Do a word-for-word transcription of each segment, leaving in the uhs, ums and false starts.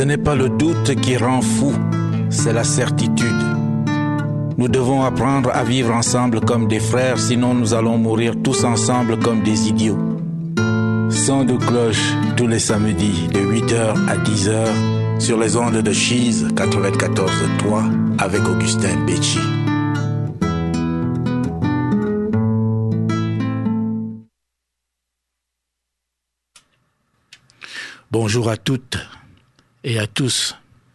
Ce n'est pas le doute qui rend fou, c'est la certitude. Nous devons apprendre à vivre ensemble comme des frères, sinon nous allons mourir tous ensemble comme des idiots. Son de cloche tous les samedis de huit heures à dix heures sur les ondes de Cheese quatre-vingt-quatorze virgule trois avec Augustin Becci. Bonjour à toutes et à tous.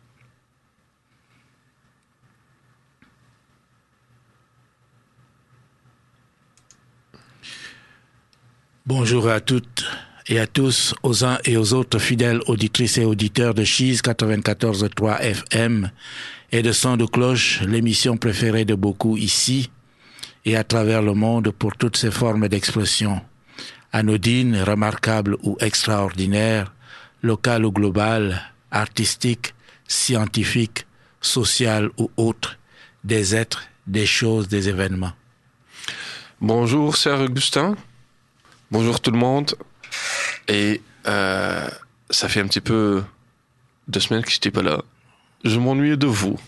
Bonjour à toutes et à tous, aux uns et aux autres fidèles auditrices et auditeurs de Cheese quatre-vingt-quatorze virgule trois F M et de Son de Cloche, l'émission préférée de beaucoup ici et à travers le monde pour toutes ces formes d'expression, anodines, remarquables ou extraordinaires, locales ou globales, artistiques, scientifiques, sociales ou autres, des êtres, des choses, des événements. Bonjour, cher Augustin. Bonjour tout le monde. Et euh, ça fait un petit peu deux semaines que je n'étais pas là. Je m'ennuie de vous.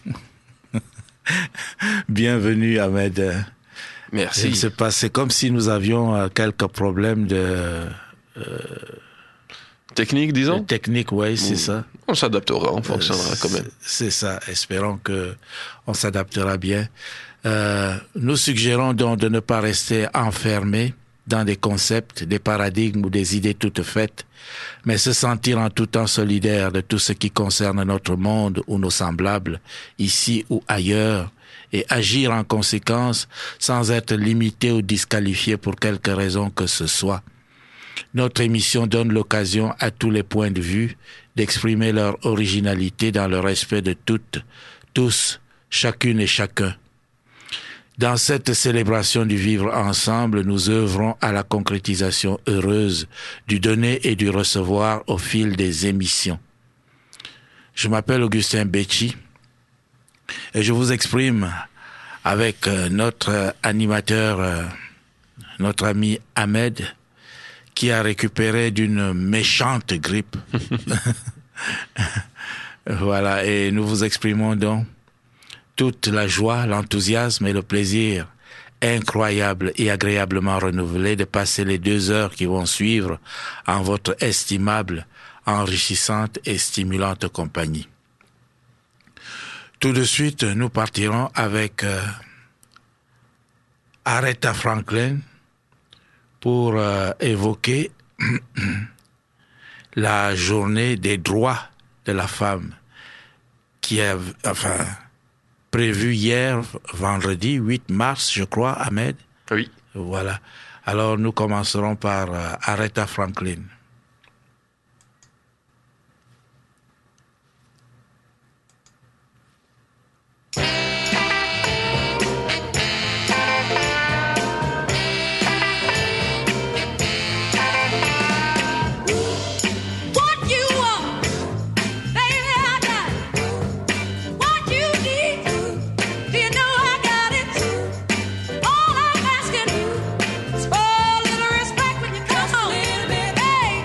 Bienvenue, Ahmed. Merci. Je ne sais pas, c'est comme si nous avions euh, quelques problèmes de... Euh, technique, disons. Technique, oui, c'est ça. On s'adaptera, on fonctionnera euh, quand même. C'est ça. Espérons que on s'adaptera bien. Euh, nous suggérons donc de ne pas rester enfermés dans des concepts, des paradigmes ou des idées toutes faites, mais se sentir en tout temps solidaire de tout ce qui concerne notre monde ou nos semblables, ici ou ailleurs, et agir en conséquence sans être limité ou disqualifié pour quelque raison que ce soit. Notre émission donne l'occasion à tous les points de vue d'exprimer leur originalité dans le respect de toutes, tous, chacune et chacun. Dans cette célébration du vivre ensemble, nous œuvrons à la concrétisation heureuse du donner et du recevoir au fil des émissions. Je m'appelle Augustin Becci et je vous exprime avec notre animateur, notre ami Ahmed, qui a récupéré d'une méchante grippe. Voilà, et nous vous exprimons donc toute la joie, l'enthousiasme et le plaisir incroyable et agréablement renouvelé de passer les deux heures qui vont suivre en votre estimable, enrichissante et stimulante compagnie. Tout de suite, nous partirons avec euh, Aretha Franklin pour euh, évoquer la journée des droits de la femme qui est, enfin, prévu hier, vendredi, huit mars, je crois, Ahmed. Oui. Voilà. Alors, nous commencerons par euh, Aretha Franklin. All I'm asking is for a little respect when you come home. Hey!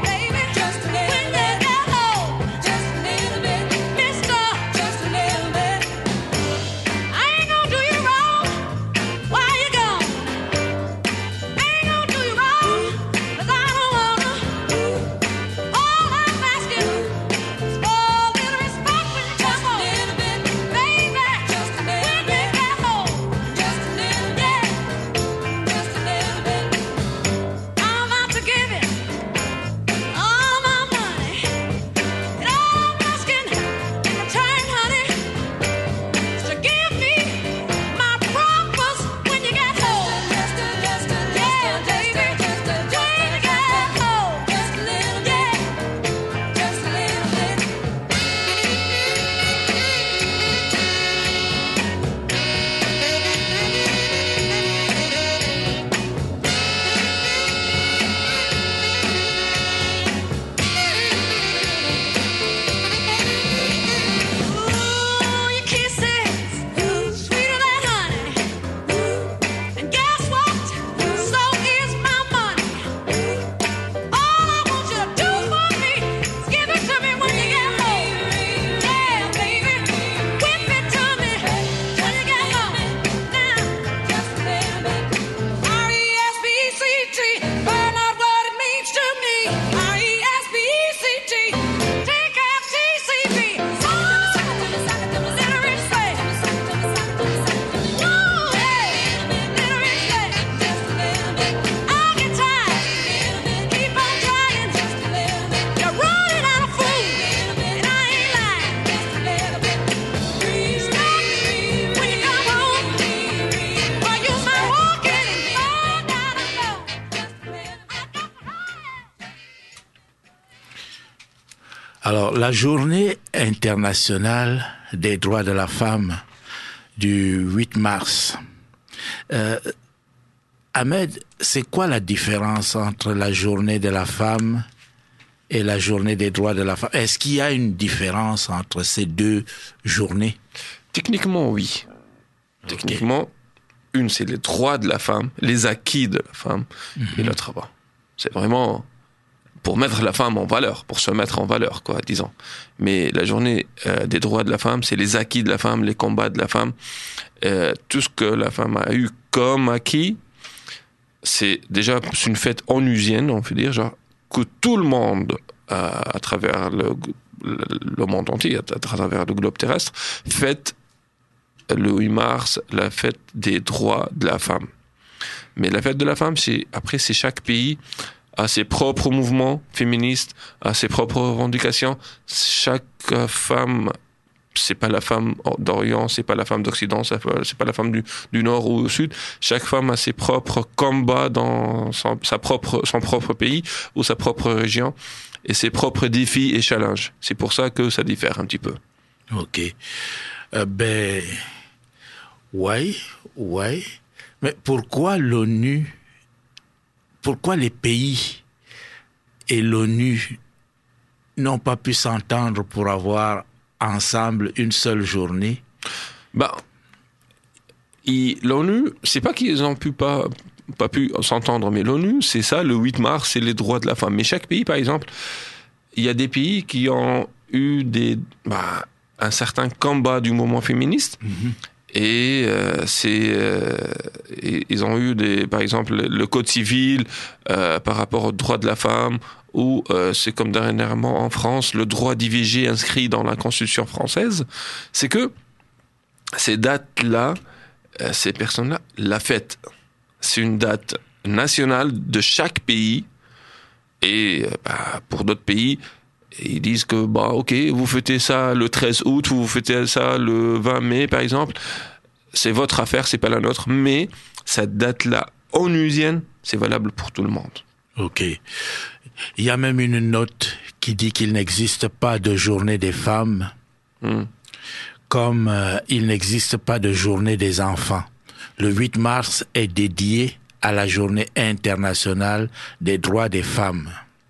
Alors, la journée internationale des droits de la femme du huit mars. Euh, Ahmed, c'est quoi la différence entre la journée de la femme et la journée des droits de la femme? Est-ce qu'il y a une différence entre ces deux journées? Techniquement, oui. Okay. Techniquement, une, c'est les droits de la femme, les acquis de la femme, mm-hmm. et l'autre, bah, c'est vraiment pour mettre la femme en valeur, pour se mettre en valeur, quoi, disons. Mais la journée euh, des droits de la femme, c'est les acquis de la femme, les combats de la femme, euh, tout ce que la femme a eu comme acquis. C'est déjà c'est une fête onusienne, on peut dire, genre que tout le monde, euh, à travers le, le, le monde entier, à, à travers le globe terrestre, fête le huit mars, la fête des droits de la femme. Mais la fête de la femme, c'est après, c'est chaque pays a ses propres mouvements féministes, a ses propres revendications. Chaque femme, c'est pas la femme d'Orient, c'est pas la femme d'Occident, c'est pas la femme du, du Nord ou du Sud. Chaque femme a ses propres combats dans son, sa propre, son propre pays ou sa propre région et ses propres défis et challenges. C'est pour ça que ça diffère un petit peu. Ok. Euh, ben, ouais, ouais. Mais pourquoi l'ONU, pourquoi les pays et l'ONU n'ont pas pu s'entendre pour avoir ensemble une seule journée? Bah, l'ONU, c'est pas qu'ils n'ont pu pas, pas pu s'entendre, mais l'ONU, c'est ça, le huit mars, c'est les droits de la femme. Mais chaque pays, par exemple, il y a des pays qui ont eu des, bah, un certain combat du mouvement féministe. Mm-hmm. Et euh, c'est, euh, ils ont eu des, par exemple, le code civil euh, par rapport aux droits de la femme, ou euh, c'est comme dernièrement en France, le droit d'I V G inscrit dans la Constitution française. C'est que ces dates-là, euh, ces personnes-là, la fête, c'est une date nationale de chaque pays. Et euh, bah, pour d'autres pays, ils disent que, bah, ok, vous fêtez ça le treize août, vous fêtez ça le vingt mai, par exemple. C'est votre affaire, c'est pas la nôtre. Mais cette date-là, onusienne, c'est valable pour tout le monde. Ok. Il y a même une note qui dit qu'il n'existe pas de journée des femmes, mm. comme euh, il n'existe pas de journée des enfants. Le huit mars est dédié à la journée internationale des droits des femmes.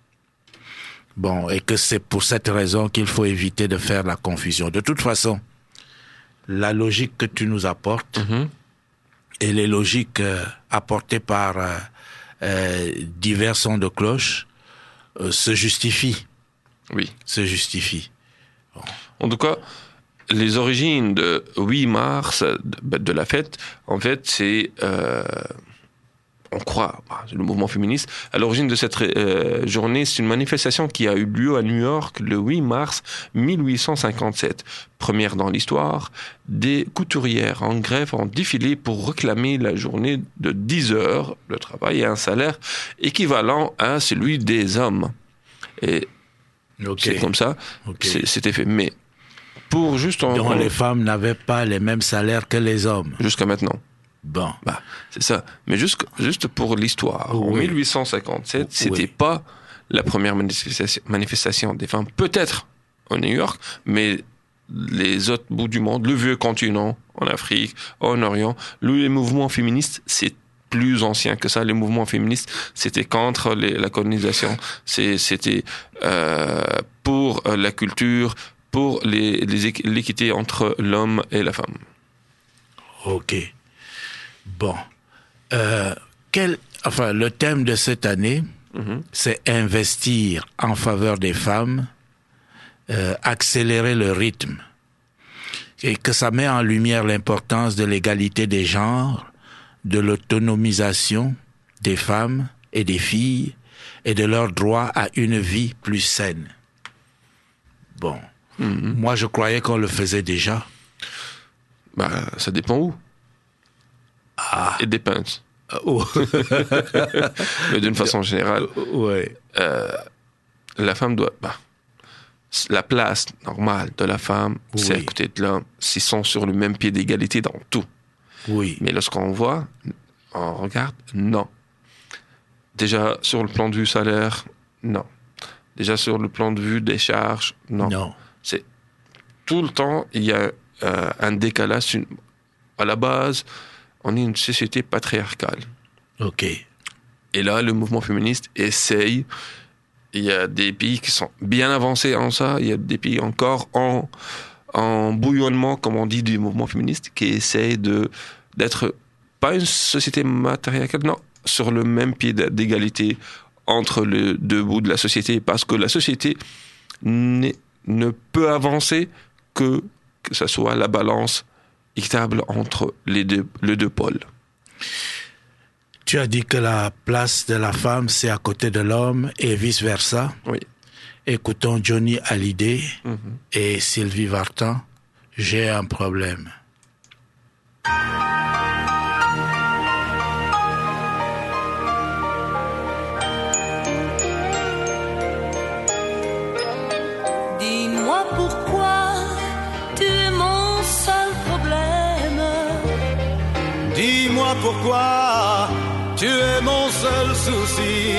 Bon, et que c'est pour cette raison qu'il faut éviter de faire la confusion. De toute façon, la logique que tu nous apportes mm-hmm. et les logiques euh, apportées par euh, euh, divers sons de cloche euh, se justifient. Oui. Se justifient. Bon. En tout cas, les origines de huit mars, de, de la fête, en fait, c'est... Euh on croit, le mouvement féministe, à l'origine de cette euh, journée, c'est une manifestation qui a eu lieu à New York le huit mars mille huit cent cinquante-sept. Première dans l'histoire, des couturières en grève ont défilé pour réclamer la journée de dix heures de travail et un salaire équivalent à celui des hommes. Et okay. c'est comme ça, okay. c'était fait. Mais pour juste... En, Donc en... les femmes n'avaient pas les mêmes salaires que les hommes. Jusqu'à maintenant. Bon. Bah, c'est ça. Mais juste, juste pour l'histoire, oui. En mille huit cent cinquante-sept, oui. c'était pas la première manifestation, manifestation des femmes, peut-être au New York, mais les autres bouts du monde, le vieux continent, en Afrique, en Orient, les mouvements féministes, c'est plus ancien que ça. Les mouvements féministes, c'était contre les, la colonisation, c'est, c'était euh, pour la culture, pour les, les, l'équité entre l'homme et la femme. Ok. Bon, euh, quel, enfin, le thème de cette année, mm-hmm. c'est investir en faveur des femmes, euh, accélérer le rythme, et que ça met en lumière l'importance de l'égalité des genres, de l'autonomisation des femmes et des filles, et de leur droit à une vie plus saine. Bon, mm-hmm. moi je croyais qu'on le faisait déjà. Bah, ça dépend où. Ah. It depends. Oh. Mais d'une façon générale, ouais. euh, la femme doit... Bah, la place normale de la femme, oui. c'est à côté de l'homme. S'ils sont sur le même pied d'égalité dans tout. Oui. Mais lorsqu'on voit, on regarde, non. Déjà, sur le plan du salaire, non. Déjà sur le plan de vue des charges, non. Non. C'est tout le temps, il y a euh, un décalage. Une, à la base, on est une société patriarcale. OK. Et là, le mouvement féministe essaye. Il y a des pays qui sont bien avancés en ça. Il y a des pays encore en, en bouillonnement, comme on dit, du mouvement féministe, qui essayent de, d'être pas une société matriarcale, non, sur le même pied d'égalité entre les deux bouts de la société. Parce que la société ne peut avancer que que ce soit la balance équitable entre les deux, les deux pôles. Tu as dit que la place de la femme, c'est à côté de l'homme et vice-versa. Oui. Écoutons Johnny Hallyday Mm-hmm. et Sylvie Vartan. J'ai un problème. Dis-moi pourquoi tu es mon seul problème. Dis-moi pourquoi tu es mon seul souci.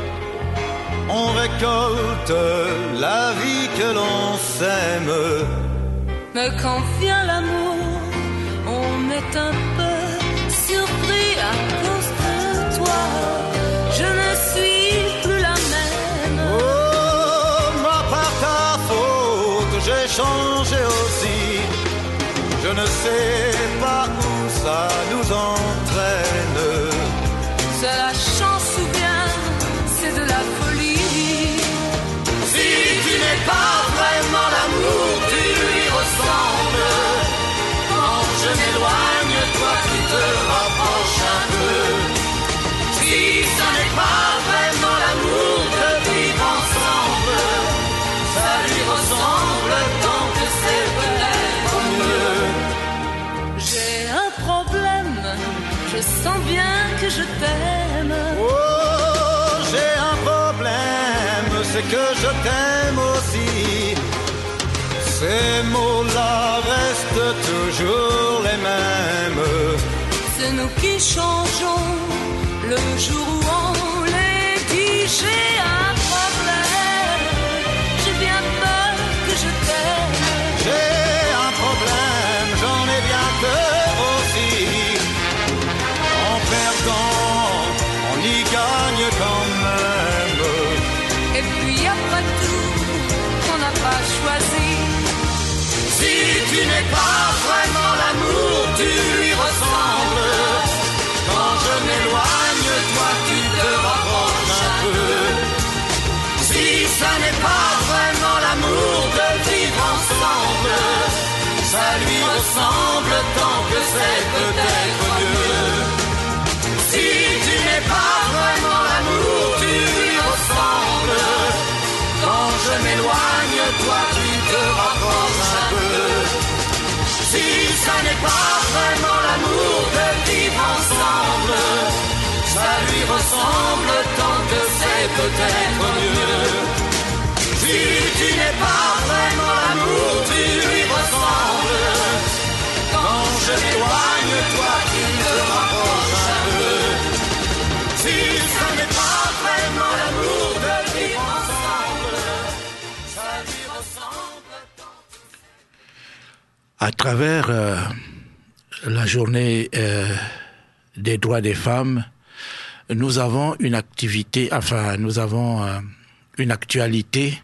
On récolte la vie que l'on sème. Mais quand vient l'amour, on est un peu surpris à cause de toi. Je ne suis plus la même. Oh, moi par ta faute, j'ai changé aussi. Je ne sais pas où ça nous entraîne. C'est la chance ou bien c'est de la folie. Si tu n'es pas vraiment l'amour, tu lui ressembles. Quand je m'éloigne, toi tu te rapproches un peu. Si ça n'est pas vraiment l'amour de vivre ensemble, ça lui ressemble tant que c'est peut-être mieux. J'ai un problème, je sens bien que je t'aime. Oh, j'ai un problème, c'est que je t'aime aussi. Ces mots-là restent toujours les mêmes. C'est nous qui changeons le jour où on les dit. J'ai un problème, j'ai bien peur que je t'aime. J'ai un problème, j'en ai bien peur aussi. En perdant, on y gagne quand même. Et puis après tout, on n'a pas choisi. Si tu n'es pas vraiment l'amour, tu lui ressembles. Quand je m'éloigne, toi tu te rapproches un peu. Si ça n'est pas vraiment l'amour de vivre ensemble, ça lui ressemble tant que c'est peut-être mieux. Si tu n'es pas vraiment l'amour, tu lui ressembles. Quand je m'éloigne, toi tu te rapproches un peu. Si ça n'est pas vraiment l'amour de vivre ensemble, ça lui ressemble tant que c'est peut-être mieux. Si tu n'es pas vraiment l'amour, tu lui ressembles. Quand je m'éloigne, toi tu te rapproches un peu. Si ça n'est pas vraiment l'amour de vivre ensemble, ça lui ressemble tant que... À travers euh, la journée euh, des droits des femmes, nous avons une activité, enfin, nous avons euh, une actualité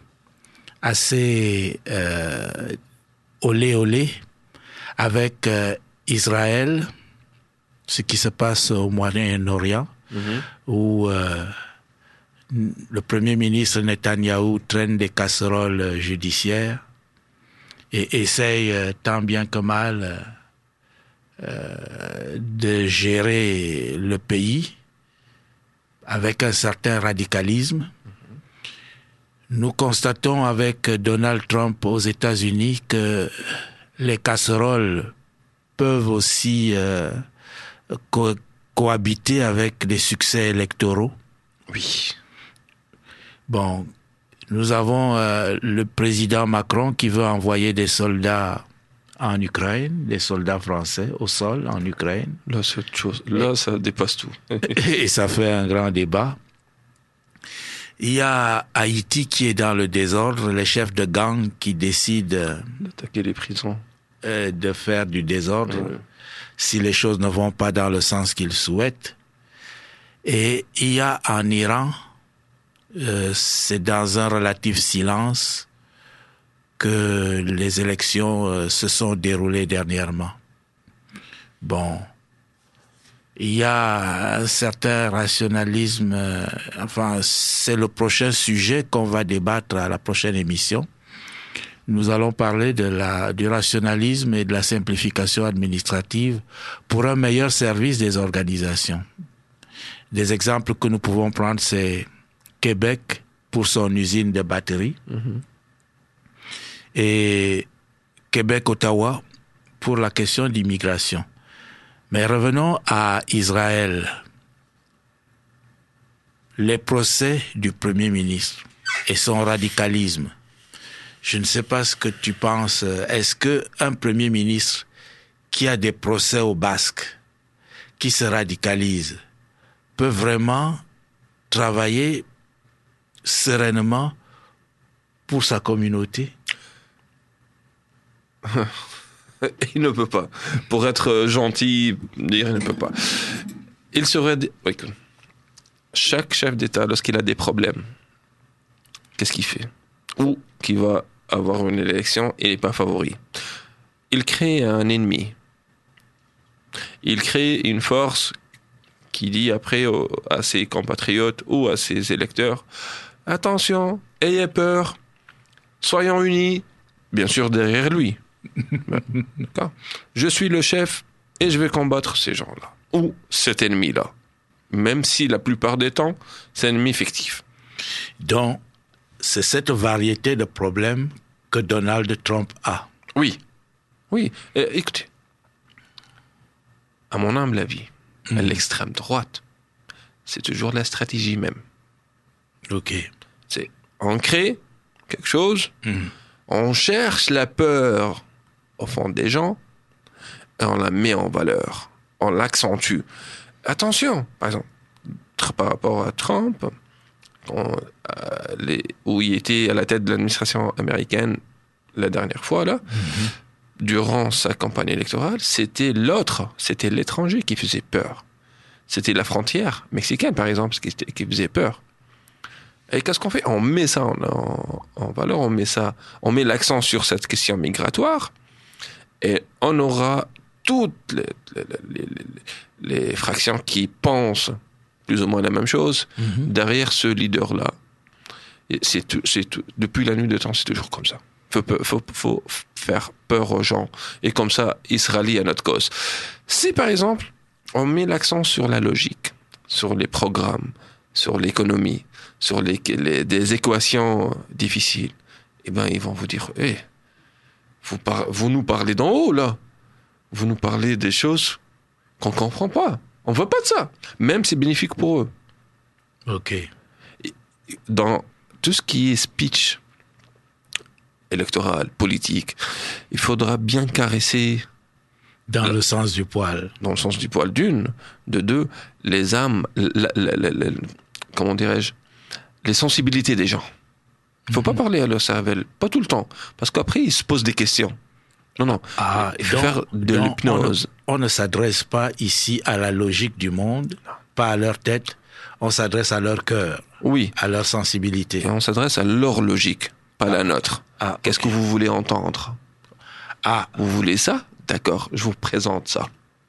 assez euh, olé olé avec euh, Israël, ce qui se passe au Moyen-Orient, Mm-hmm. où euh, le Premier ministre Netanyahou traîne des casseroles judiciaires et essaye euh, tant bien que mal euh, de gérer le pays avec un certain radicalisme. Nous constatons avec Donald Trump aux États-Unis que les casseroles peuvent aussi euh, co- cohabiter avec des succès électoraux. Oui. Bon, nous avons euh, le président Macron qui veut envoyer des soldats en Ukraine, des soldats français au sol en Ukraine. Là, c'est autre chose. Là, ça dépasse tout. Et ça fait un grand débat. Il y a Haïti qui est dans le désordre, les chefs de gang qui décident D'attaquer les prisons. euh, de faire du désordre Ouais. si les choses ne vont pas dans le sens qu'ils souhaitent. Et il y a en Iran, euh, c'est dans un relatif silence que les élections euh, se sont déroulées dernièrement. Bon, il y a un certain rationalisme, euh, enfin, c'est le prochain sujet qu'on va débattre à la prochaine émission. Nous allons parler de la, du rationalisme et de la simplification administrative pour un meilleur service des organisations. Des exemples que nous pouvons prendre, c'est Québec pour son usine de batteries Mhm. et Québec-Ottawa pour la question d'immigration. Mais revenons à Israël. Les procès du Premier ministre et son radicalisme. Je ne sais pas ce que tu penses. Est-ce que un Premier ministre qui a des procès au basque, qui se radicalise, peut vraiment travailler sereinement pour sa communauté? Il ne peut pas. Pour être gentil, dire il ne peut pas. Il serait... dé- oui, que- Chaque chef d'État, lorsqu'il a des problèmes, qu'est-ce qu'il fait? Ou qu'il va avoir une élection, il n'est pas favori. Il crée un ennemi. Il crée une force qui dit après au- à ses compatriotes ou à ses électeurs, attention, ayez peur, soyons unis, bien sûr derrière lui. D'accord. Je suis le chef et je vais combattre ces gens-là ou cet ennemi-là, même si la plupart des temps c'est un ennemi fictif. Donc, c'est cette variété de problèmes que Donald Trump a. Oui, oui. Euh, écoutez, à mon humble avis, Mhm. l'extrême droite, c'est toujours la stratégie même. Ok. C'est on crée quelque chose, Mhm. on cherche la peur au fond des gens et on la met en valeur, on l'accentue. Attention, par exemple, tr- par rapport à Trump, quand, euh, les, où il était à la tête de l'administration américaine la dernière fois, là, durant sa campagne électorale, c'était l'autre, c'était l'étranger qui faisait peur. C'était la frontière mexicaine, par exemple, qui, qui faisait peur. Et qu'est-ce qu'on fait? On met ça en, en, en valeur, on met ça, on met l'accent sur cette question migratoire, et on aura toutes les, les, les, les, les fractions qui pensent plus ou moins la même chose Mhm. derrière ce leader-là. Et c'est tout, c'est tout, depuis la nuit des temps, c'est toujours comme ça. Faut, peu- faut, faut faire peur aux gens, et comme ça, ils se rallient à notre cause. Si par exemple, on met l'accent sur la logique, sur les programmes, sur l'économie, sur les, les- des équations difficiles, eh ben, ils vont vous dire, hé, vous, par- vous nous parlez d'en haut, là. Vous nous parlez des choses qu'on comprend pas. On veut pas de ça. Même c'est bénéfique pour eux. Ok. Dans tout ce qui est speech électoral, politique, il faudra bien caresser, Dans le sens du poil. dans le sens du poil d'une, de deux, les âmes, la- la- la- la- comment dirais-je, les sensibilités des gens. Il faut pas parler à leur cervelle, pas tout le temps, parce qu'après ils se posent des questions. Non, non, Ah, il faut donc- faire de donc, l'hypnose. On ne, on ne s'adresse pas ici à la logique du monde, pas à leur tête. On s'adresse à leur cœur, Oui, à leur sensibilité. et on s'adresse à leur logique, pas la nôtre. Ah, Qu'est-ce ok. que vous voulez entendre? Ah, Vous voulez ça? D'accord, je vous présente ça.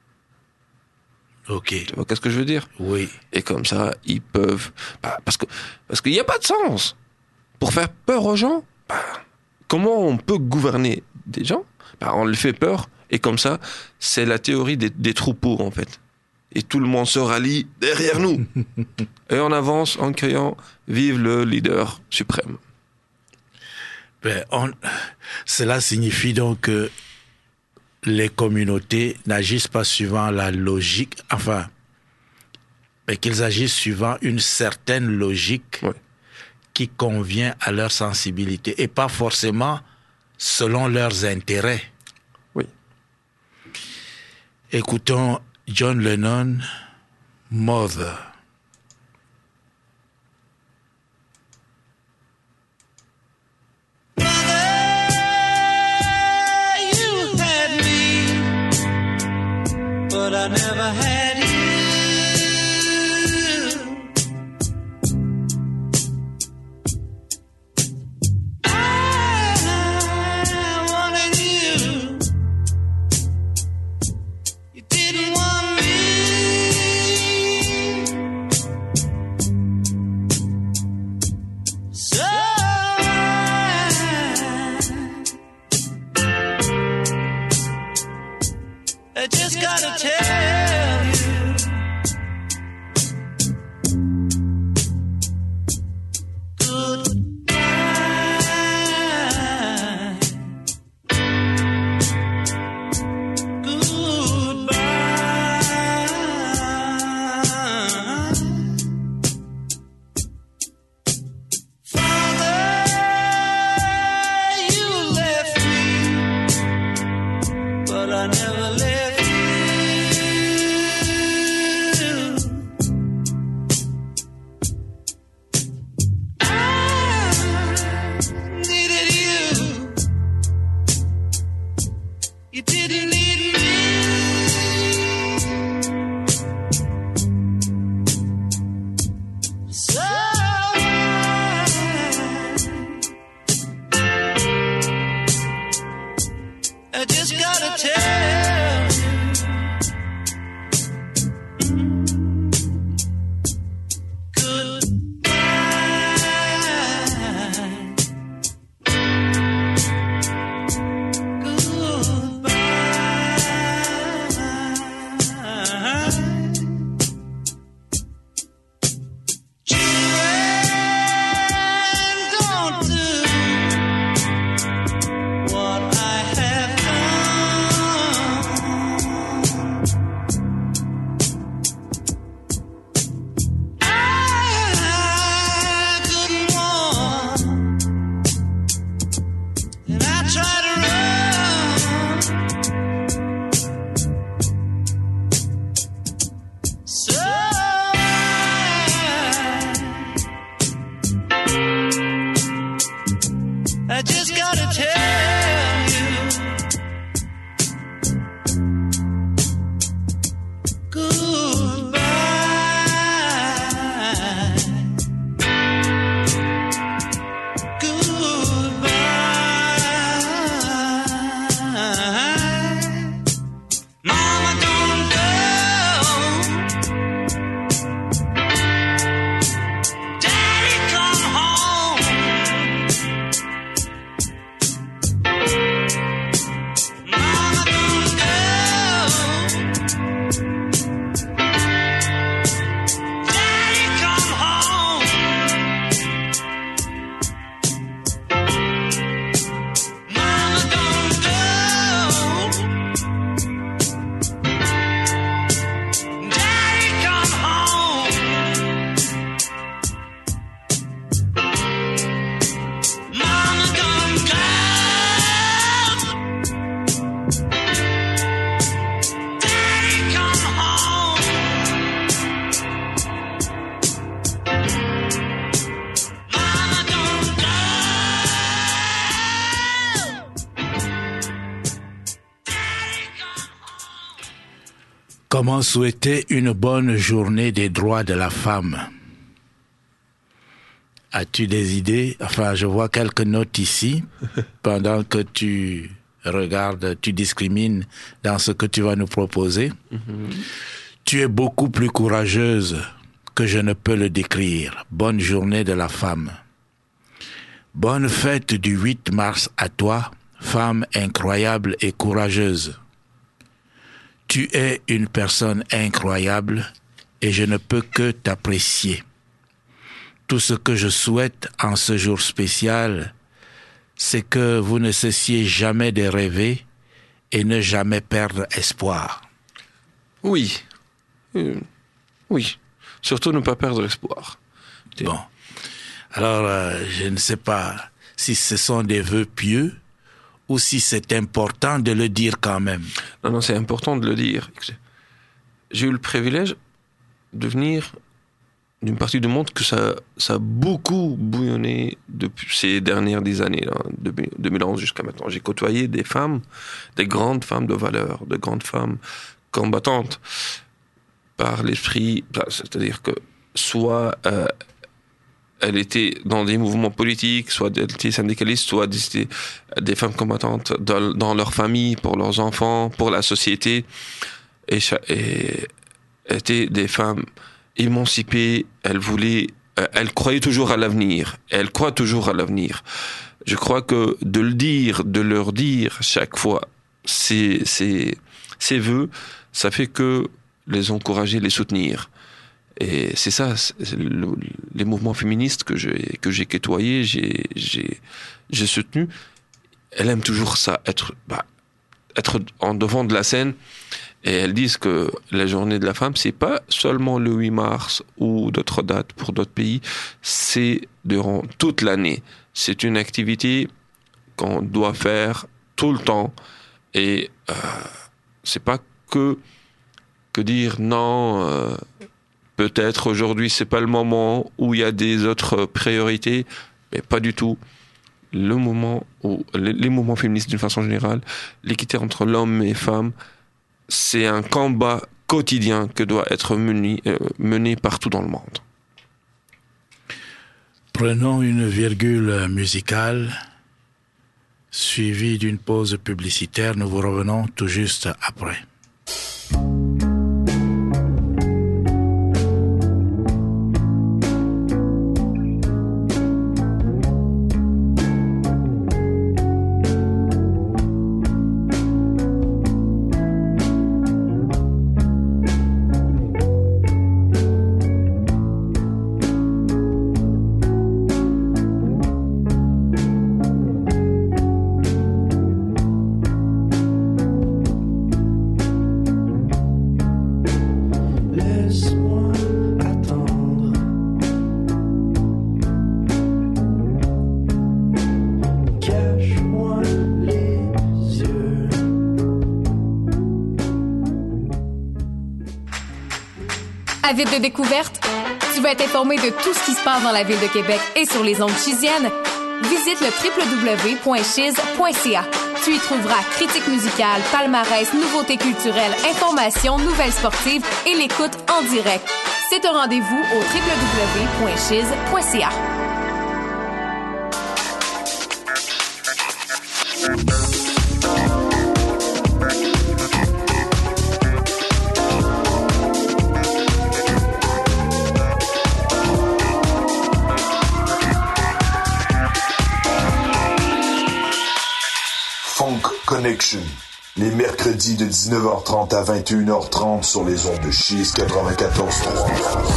ok. Tu vois qu'est-ce que je veux dire? Oui. Et comme ça, ils peuvent... bah, parce que parce qu'il n'y a pas de sens. Pour faire peur aux gens, bah, comment on peut gouverner des gens? Bah, on le fait peur, et comme ça, c'est la théorie des, des troupeaux, en fait. Et tout le monde se rallie derrière nous. Et on avance en criant « Vive le leader suprême Ben, on- cela signifie donc que les communautés n'agissent pas suivant la logique, enfin, mais qu'ils agissent suivant une certaine logique Ouais. qui convient à leur sensibilité et pas forcément selon leurs intérêts. » Oui. Écoutons John Lennon, Mother. I never had you. I wanted you. You didn't want me. So I just gotta tell you, goodbye, goodbye. Father, you left me, but I never left you. I needed you. You didn't need me. So I just gotta tell you, goodbye, goodbye. Children, don't do what I have done. I couldn't walk, and I tried to run. So I just gotta tell you, goodbye, goodbye. Mama, don't go. Daddy, come home. Mama, don't go. Daddy, come home. Mama, don't go. Daddy, come home. Mama, don't go. Daddy, come home. Mama, don't go. Daddy, come home. Comment souhaiter une bonne journée des droits de la femme? As-tu des idées? Enfin, je vois quelques notes ici. Pendant que tu regardes, tu discrimines dans ce que tu vas nous proposer. Tu es beaucoup plus courageuse que je ne peux le décrire. Bonne journée de la femme. Bonne fête du huit mars à toi, femme incroyable et courageuse. Tu es une personne incroyable et je ne peux que t'apprécier. Tout ce que je souhaite en ce jour spécial, c'est que vous ne cessiez jamais de rêver et ne jamais perdre espoir. Oui. Euh, oui. Surtout ne pas perdre espoir. Bon. Alors, euh, je ne sais pas si ce sont des vœux pieux ou si c'est important de le dire quand même. Non, non, c'est important de le dire. J'ai eu le privilège de venir d'une partie du monde que ça, ça a beaucoup bouillonné depuis ces dernières dix années, là, depuis deux mille onze jusqu'à maintenant. J'ai côtoyé des femmes, des grandes femmes de valeur, de grandes femmes combattantes par l'esprit, c'est-à-dire que soit euh, elle était dans des mouvements politiques, soit elle était syndicaliste, soit des, des femmes combattantes dans, dans leur famille, pour leurs enfants, pour la société, et, et étaient des femmes émancipées. Elles voulaient, elles croyaient toujours à l'avenir. Elles croient toujours à l'avenir. Je crois que de le dire, de leur dire chaque fois ces, ces, ces vœux, ça fait que les encourager, les soutenir. Et c'est ça, c'est le, les mouvements féministes que j'ai, que j'ai côtoyés, j'ai, j'ai, j'ai soutenu. Elles aiment toujours ça, être, bah, être en devant de la scène. Et elles disent que la journée de la femme, c'est pas seulement le huit mars ou d'autres dates pour d'autres pays, c'est durant toute l'année. C'est une activité qu'on doit faire tout le temps. Et euh, c'est pas que que dire non, euh, peut-être aujourd'hui c'est pas le moment, où il y a des autres priorités, mais pas du tout. Le moment où les, les mouvements féministes d'une façon générale, l'équité entre l'homme et les femmes, c'est un combat quotidien que doit être mené, euh, mené partout dans le monde. Prenons une virgule musicale, suivie d'une pause publicitaire. Nous vous revenons tout juste après. Avide de découverte? Tu veux être informé de tout ce qui se passe dans la ville de Québec et sur les ondes chisiennes? Visite le w w w point chiz point c a. Tu y trouveras critiques musicales, palmarès, nouveautés culturelles, informations, nouvelles sportives et l'écoute en direct. C'est un rendez-vous au w w w point chiz point c a. Connection, les mercredis de dix-neuf heures trente à vingt et une heures trente sur les ondes de Chiz quatre-vingt-quatorze trois.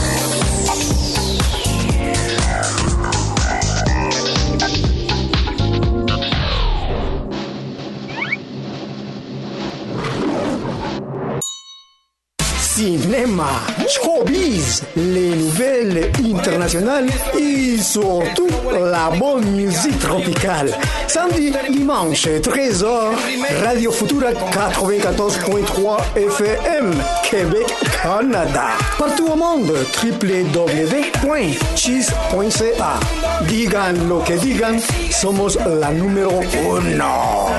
Cinéma, showbiz, les nouvelles internationales et surtout la bonne musique tropicale. Samedi, dimanche, treize heures, Radio Futura quatre-vingt-quatorze point trois F M, Québec, Canada. Partout au monde, w w w point chiz point c a. Digan lo que digan, somos la número uno.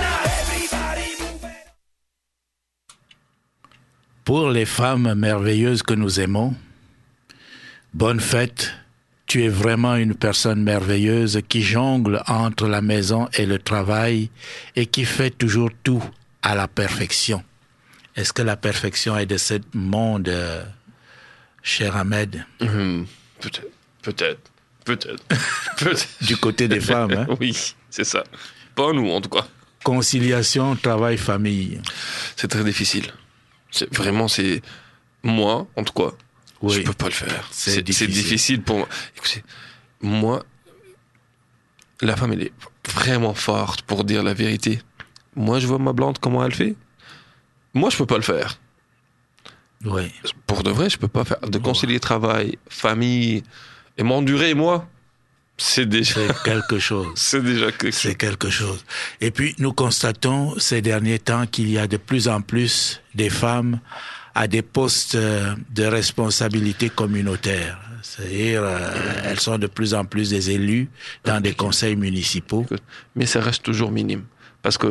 Pour les femmes merveilleuses que nous aimons, bonne fête, tu es vraiment une personne merveilleuse qui jongle entre la maison et le travail et qui fait toujours tout à la perfection. Est-ce que la perfection est de ce monde, euh, cher Ahmed? Mmh, peut-être, peut-être, peut-être, peut-être. Du côté des femmes, hein? Oui, c'est ça. Pas nous, en tout cas. Conciliation, travail, famille. C'est très difficile. C'est, vraiment, c'est... Moi, en tout cas, oui. Je peux pas le faire. C'est, c'est, difficile. c'est difficile pour moi. Écoutez, moi, la femme, elle est vraiment forte pour dire la vérité. Moi, je vois ma blonde, comment elle fait. Moi, je peux pas le faire. Oui. Pour de vrai, je peux pas faire. De concilier travail, famille, et m'endurer, moi, c'est déjà... C'est quelque chose. c'est déjà quelque chose. C'est quelque chose. Et puis, nous constatons ces derniers temps qu'il y a de plus en plus des femmes à des postes de responsabilité communautaire. C'est-à-dire, euh, elles sont de plus en plus des élus dans des conseils municipaux. Mais ça reste toujours minime. Parce que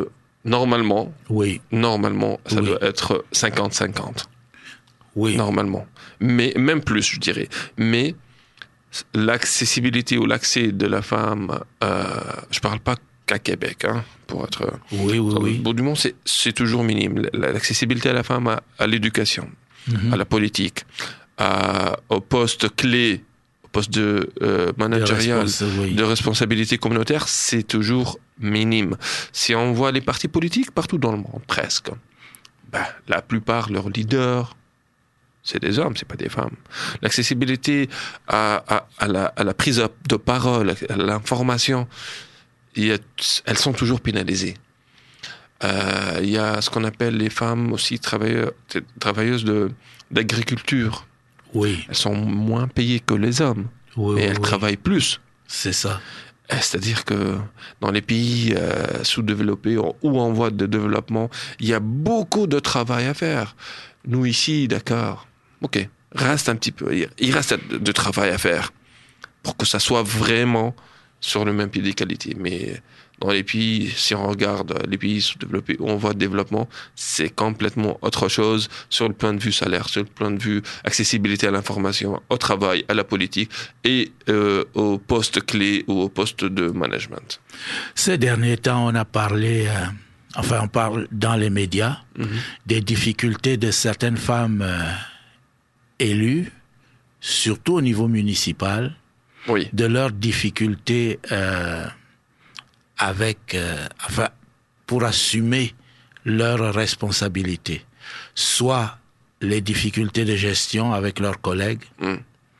normalement, Oui, normalement, ça Oui. doit être cinquante cinquante. oui. Normalement. Mais même plus, je dirais. Mais l'accessibilité ou l'accès de la femme, euh, je parle pas qu'à Québec, hein, pour être... Oui, oui, Au oui. bout du monde, c'est, c'est toujours minime. L'accessibilité à la femme, à, à l'éducation, Mhm. à la politique, à, au poste clé, au poste de euh, managérial, De respons- oui. de responsabilité communautaire, c'est toujours minime. Si on voit les partis politiques partout dans le monde, presque, ben, la plupart, leurs leaders, c'est des hommes, c'est pas des femmes. L'accessibilité à, à, à, la, à la prise de parole, à l'information, il y a, elles sont toujours pénalisées. Euh, il y a ce qu'on appelle les femmes aussi travailleuses, travailleuses de, d'agriculture. Oui, Elles sont moins payées que les hommes, oui, mais oui, elles oui. travaillent plus. C'est ça. Euh, C'est-à-dire que dans les pays euh, sous-développés ou en voie de développement, il y a beaucoup de travail à faire. Nous ici, d'accord, ok, reste un petit peu, il reste de, de travail à faire pour que ça soit vraiment sur le même pied d'égalité. Mais dans les pays, si on regarde les pays sous-développés ou en voie de développement, c'est complètement autre chose sur le point de vue salaire, sur le point de vue accessibilité à l'information, au travail, à la politique et euh, aux postes clés ou aux postes de management. Ces derniers temps, on a parlé, euh, enfin, on parle dans les médias Mhm. des difficultés de certaines femmes euh, élues, surtout au niveau municipal, Oui, de leurs difficultés euh, avec, euh, enfin, pour assumer leurs responsabilités, soit les difficultés de gestion avec leurs collègues, Mm.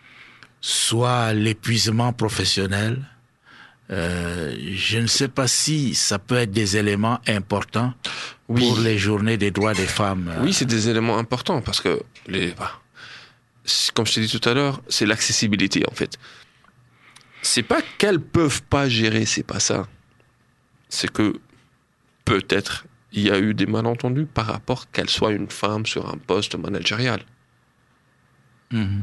soit l'épuisement professionnel. Euh, je ne sais pas si ça peut être des éléments importants Oui. pour les journées des droits des femmes. Oui, c'est des éléments importants parce que, les, bah, c'est- comme je t'ai dit tout à l'heure, c'est l'accessibilité en fait. C'est pas qu'elles peuvent pas gérer, c'est pas ça. C'est que peut-être il y a eu des malentendus par rapport qu'elle soit une femme sur un poste managérial. Mhm.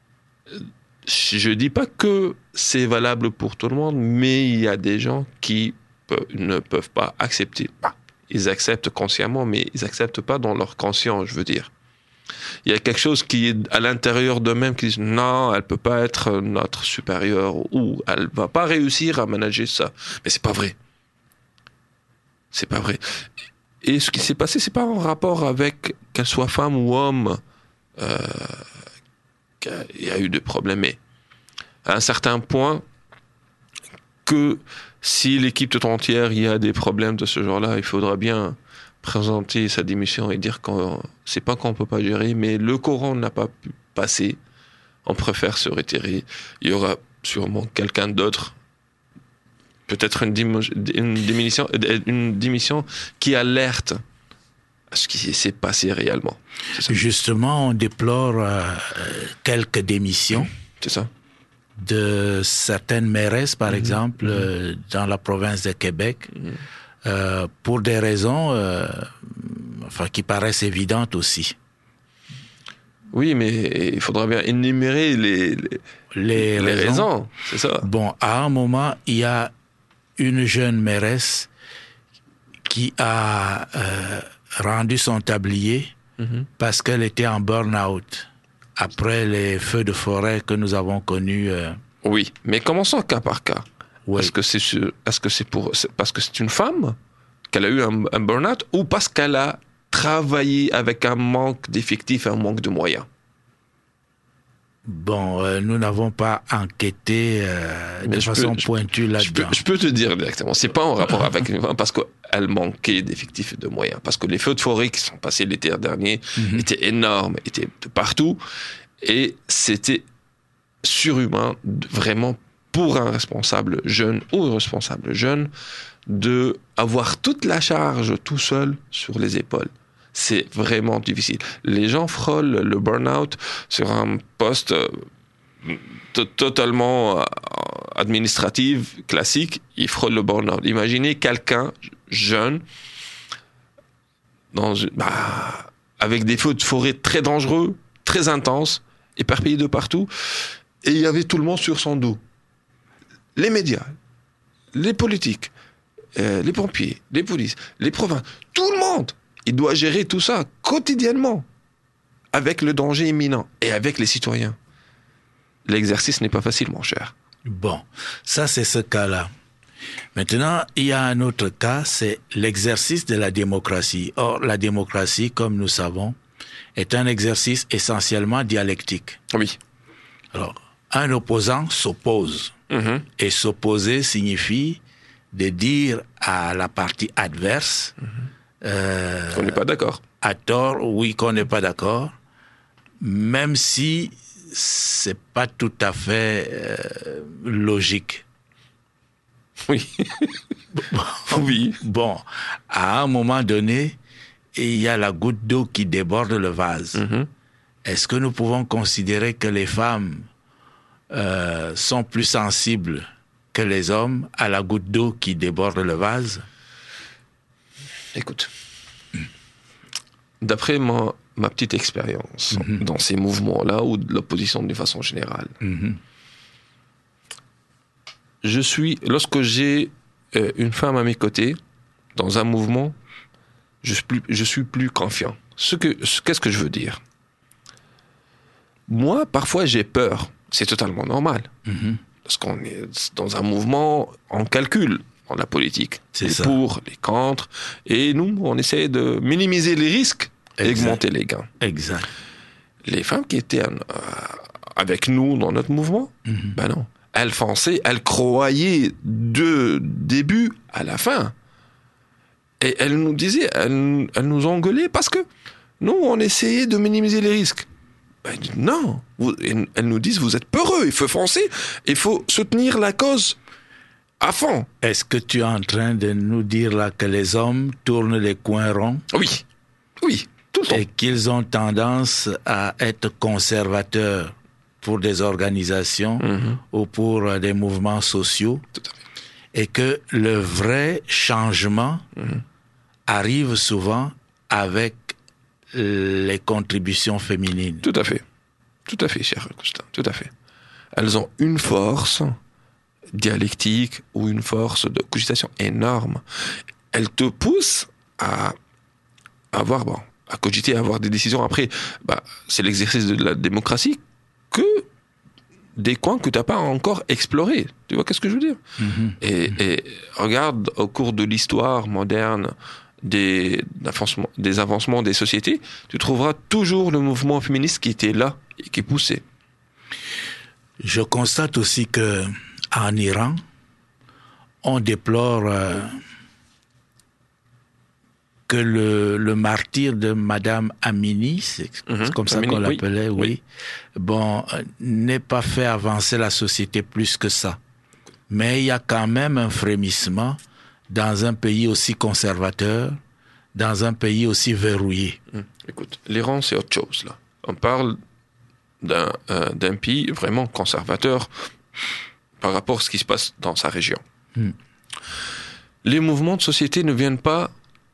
Je dis pas que c'est valable pour tout le monde, mais il y a des gens qui pe- ne peuvent pas accepter. Bah, ils acceptent consciemment, mais ils acceptent pas dans leur conscience, je veux dire. Il y a quelque chose qui est à l'intérieur d'eux-mêmes qui disent non, elle peut pas être notre supérieure ou elle va pas réussir à manager ça. Mais c'est pas vrai. C'est pas vrai. Et ce qui s'est passé, c'est pas en rapport avec qu'elle soit femme ou homme. Euh, qu'il y a eu des problèmes, mais à un certain point, que si l'équipe toute entière, il y a des problèmes de ce genre-là, il faudra bien présenter sa démission et dire qu'on c'est pas qu'on peut pas gérer, mais le courant n'a pas pu passer, on préfère se retirer. Il y aura sûrement quelqu'un d'autre, peut-être une, dim- une démission, une démission qui alerte à ce qui s'est passé réellement. C'est ça. Justement, on déplore euh, quelques démissions C'est ça. de certaines mairesses, par exemple, euh, dans la province de Québec, euh, pour des raisons euh, enfin, qui paraissent évidentes aussi. Oui, mais il faudra bien énumérer les, les, Les, les raisons. raisons. C'est ça. Bon, à un moment, il y a une jeune mairesse qui a euh, rendu son tablier Mhm. parce qu'elle était en burn-out après les feux de forêt que nous avons connus. euh, Oui, mais commençons cas par cas. oui. Est-ce que c'est sur- est-ce que c'est pour c'est parce que c'est une femme qu'elle a eu un, un burn-out ou parce qu'elle a travaillé avec un manque d'effectifs et un manque de moyens? Bon, euh, nous n'avons pas enquêté euh, Mais de je façon peux- je- pointue Je là-dedans. peux, je peux te dire directement, c'est pas en rapport avec une femme parce qu'elle manquait d'effectifs et de moyens. Parce que les feux de forêt qui sont passés l'été dernier Mhm. étaient énormes, étaient de partout. Et c'était surhumain, de- vraiment, pour un responsable jeune ou un responsable jeune, de avoir toute la charge tout seul sur les épaules. C'est vraiment difficile. Les gens frôlent le burn-out sur un poste euh, to- totalement euh, administratif, classique. Ils frôlent le burn-out. Imaginez quelqu'un jeune dans, une- bah, avec des feux de forêt très dangereux, très intenses, éparpillés de partout, et il y avait tout le monde sur son dos. Les médias, les politiques, euh, les pompiers, les polices, les provinces, tout le monde, il doit gérer tout ça quotidiennement, avec le danger imminent et avec les citoyens. L'exercice n'est pas facile, mon cher. Bon, ça c'est ce cas-là. Maintenant, il y a un autre cas, c'est l'exercice de la démocratie. Or, la démocratie, comme nous savons, est un exercice essentiellement dialectique. Oui. Alors, un opposant s'oppose. Mmh. Et s'opposer signifie de dire à la partie adverse... Mmh. Euh, On n'est pas d'accord. À tort, oui, qu'on n'est pas d'accord, même si c'est pas tout à fait euh, logique. Oui. Oui. Bon, à un moment donné, il y a la goutte d'eau qui déborde le vase. Mmh. Est-ce que nous pouvons considérer que les femmes euh, sont plus sensibles que les hommes à la goutte d'eau qui déborde le vase? Écoute, d'après ma, ma petite expérience mmh. dans ces mouvements-là ou de l'opposition de façon générale, mmh. je suis, lorsque j'ai euh, une femme à mes côtés dans un mouvement, je suis plus, je suis plus confiant. Ce que, ce, qu'est-ce que je veux dire? Moi, parfois, j'ai peur. C'est totalement normal. Mmh. Parce qu'on est dans un mouvement, on calcule dans la politique. C'est les ça. pour, les contre. Et nous, on essaie de minimiser les risques et exact. Augmenter les gains. Exact. Les femmes qui étaient euh, avec nous dans notre mouvement, mmh. ben non. Elles fonçaient, elles croyaient de début à la fin. Et elles nous disaient, elles, elles nous engueulaient parce que nous, on essayait de minimiser les risques. Ben, non, vous, elles nous disent, vous êtes peureux, il faut foncer, il faut soutenir la cause à fond. Est-ce que tu es en train de nous dire là que les hommes tournent les coins ronds? Oui, oui, tout le temps. Et qu'ils ont tendance à être conservateurs pour des organisations mmh. ou pour euh, des mouvements sociaux. Tout à fait. Et que le vrai changement mmh. arrive souvent avec les contributions féminines. Tout à fait. Tout à fait, cher Augustin. Tout à fait. Elles ont une force dialectique ou une force de cogitation énorme. Elles te poussent à avoir, bon, à cogiter, à avoir des décisions. Après, bah, c'est l'exercice de la démocratie que des coins que tu n'as pas encore explorés. Tu vois qu'est-ce que je veux dire? Mmh. Et, mmh. et regarde, au cours de l'histoire moderne, Des, des avancements des sociétés, tu trouveras toujours le mouvement féministe qui était là et qui poussait. Je constate aussi que en Iran, on déplore euh, que le, le martyr de Madame Amini, c'est mm-hmm. comme ça Amini, qu'on l'appelait, oui, oui. oui. bon, euh, n'ait pas fait avancer la société plus que ça. Mais il y a quand même un frémissement dans un pays aussi conservateur, dans un pays aussi verrouillé. Mmh. Écoute, l'Iran, c'est autre chose, là. On parle d'un, euh, d'un pays vraiment conservateur par rapport à ce qui se passe dans sa région. Mmh. Les mouvements de société ne viennent pas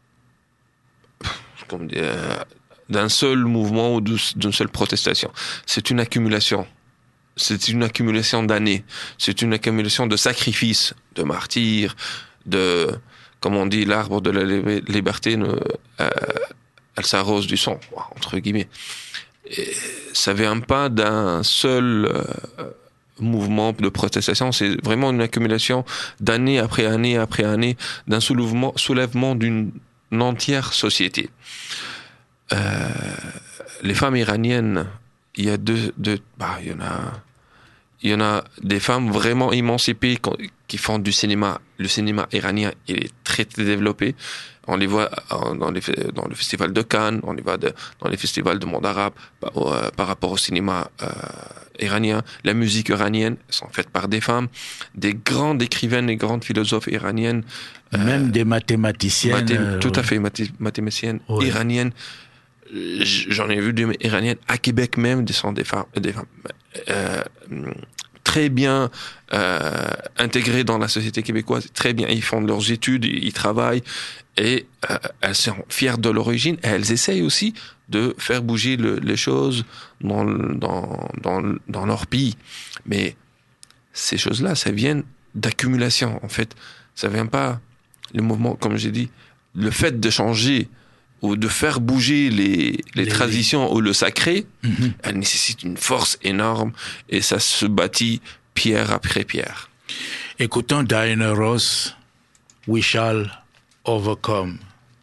comme dire, euh, d'un seul mouvement ou d'une seule protestation. C'est une accumulation. C'est une accumulation d'années. C'est une accumulation de sacrifices, de martyrs, de, comme on dit, l'arbre de la liberté, ne, euh, elle s'arrose du sang, entre guillemets. Et ça vient pas d'un seul euh, mouvement de protestation, c'est vraiment une accumulation d'année après année après année, d'un soulèvement, soulèvement d'une entière société. Euh, les femmes iraniennes, il y a deux, deux bah, il y en a, il y en a des femmes vraiment émancipées qui font du cinéma. Le cinéma iranien, il est très, très développé. On les voit dans, les, dans le festival de Cannes, on les voit de, dans les festivals du monde arabe par, euh, par rapport au cinéma euh, iranien. La musique iranienne sont faites par des femmes, des grandes écrivaines et grandes philosophes iraniennes. Même euh, des mathématiciennes. Mathé- euh, tout ouais. à fait, mathé- mathématiciennes ouais. iraniennes. J'en ai vu des iraniennes à Québec même, des sont des femmes, des femmes euh, très bien euh, intégrées dans la société québécoise, très bien, ils font leurs études, ils travaillent et euh, elles sont fières de l'origine et elles essayent aussi de faire bouger le, les choses dans, dans, dans, dans leur pays. Mais ces choses-là, ça vient d'accumulation en fait, ça vient pas les mouvements, comme j'ai dit, le fait de changer ou de faire bouger les, les, les traditions ou le sacré, mm-hmm. elle nécessite une force énorme et ça se bâtit pierre après pierre. Écoutons Diana Ross, We Shall Overcome.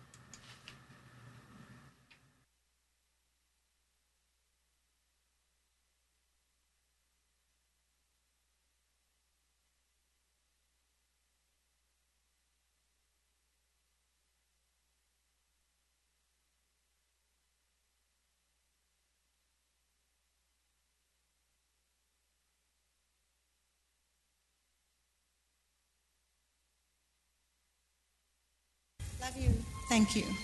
Love you. Thank you.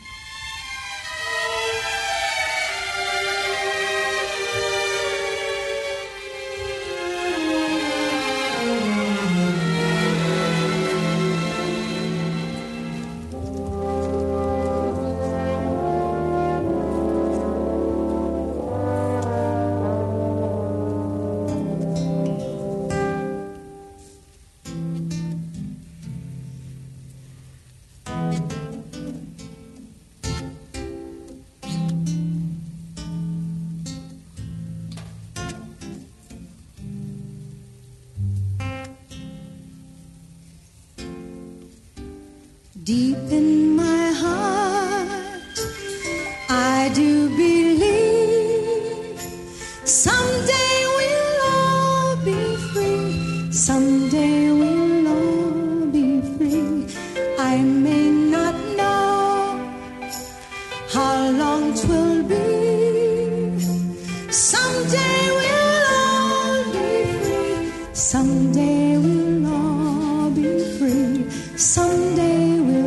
Deep in my heart, I do believe someday we'll all be free. Someday we'll all be free. I may not know how long 'twill be. Someday we'll all be free. Someday we'll all be free. Someday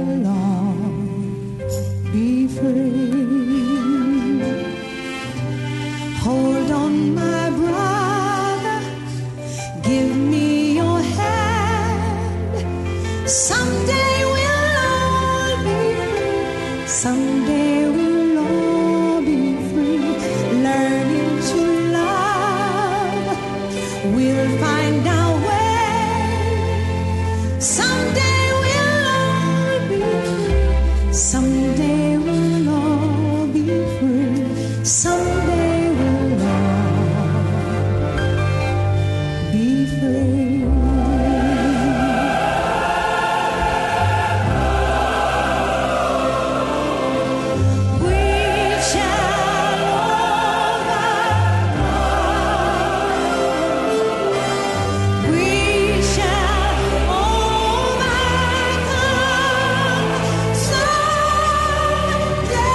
hold on, my brother, give me your hand. Someday we'll all be free. Someday we'll all be free. Learning to love, we'll find our way. Someday we'll all be free. Someday we'll all be free. Someday we'll all be free. We shall overcome. We shall overcome. Someday.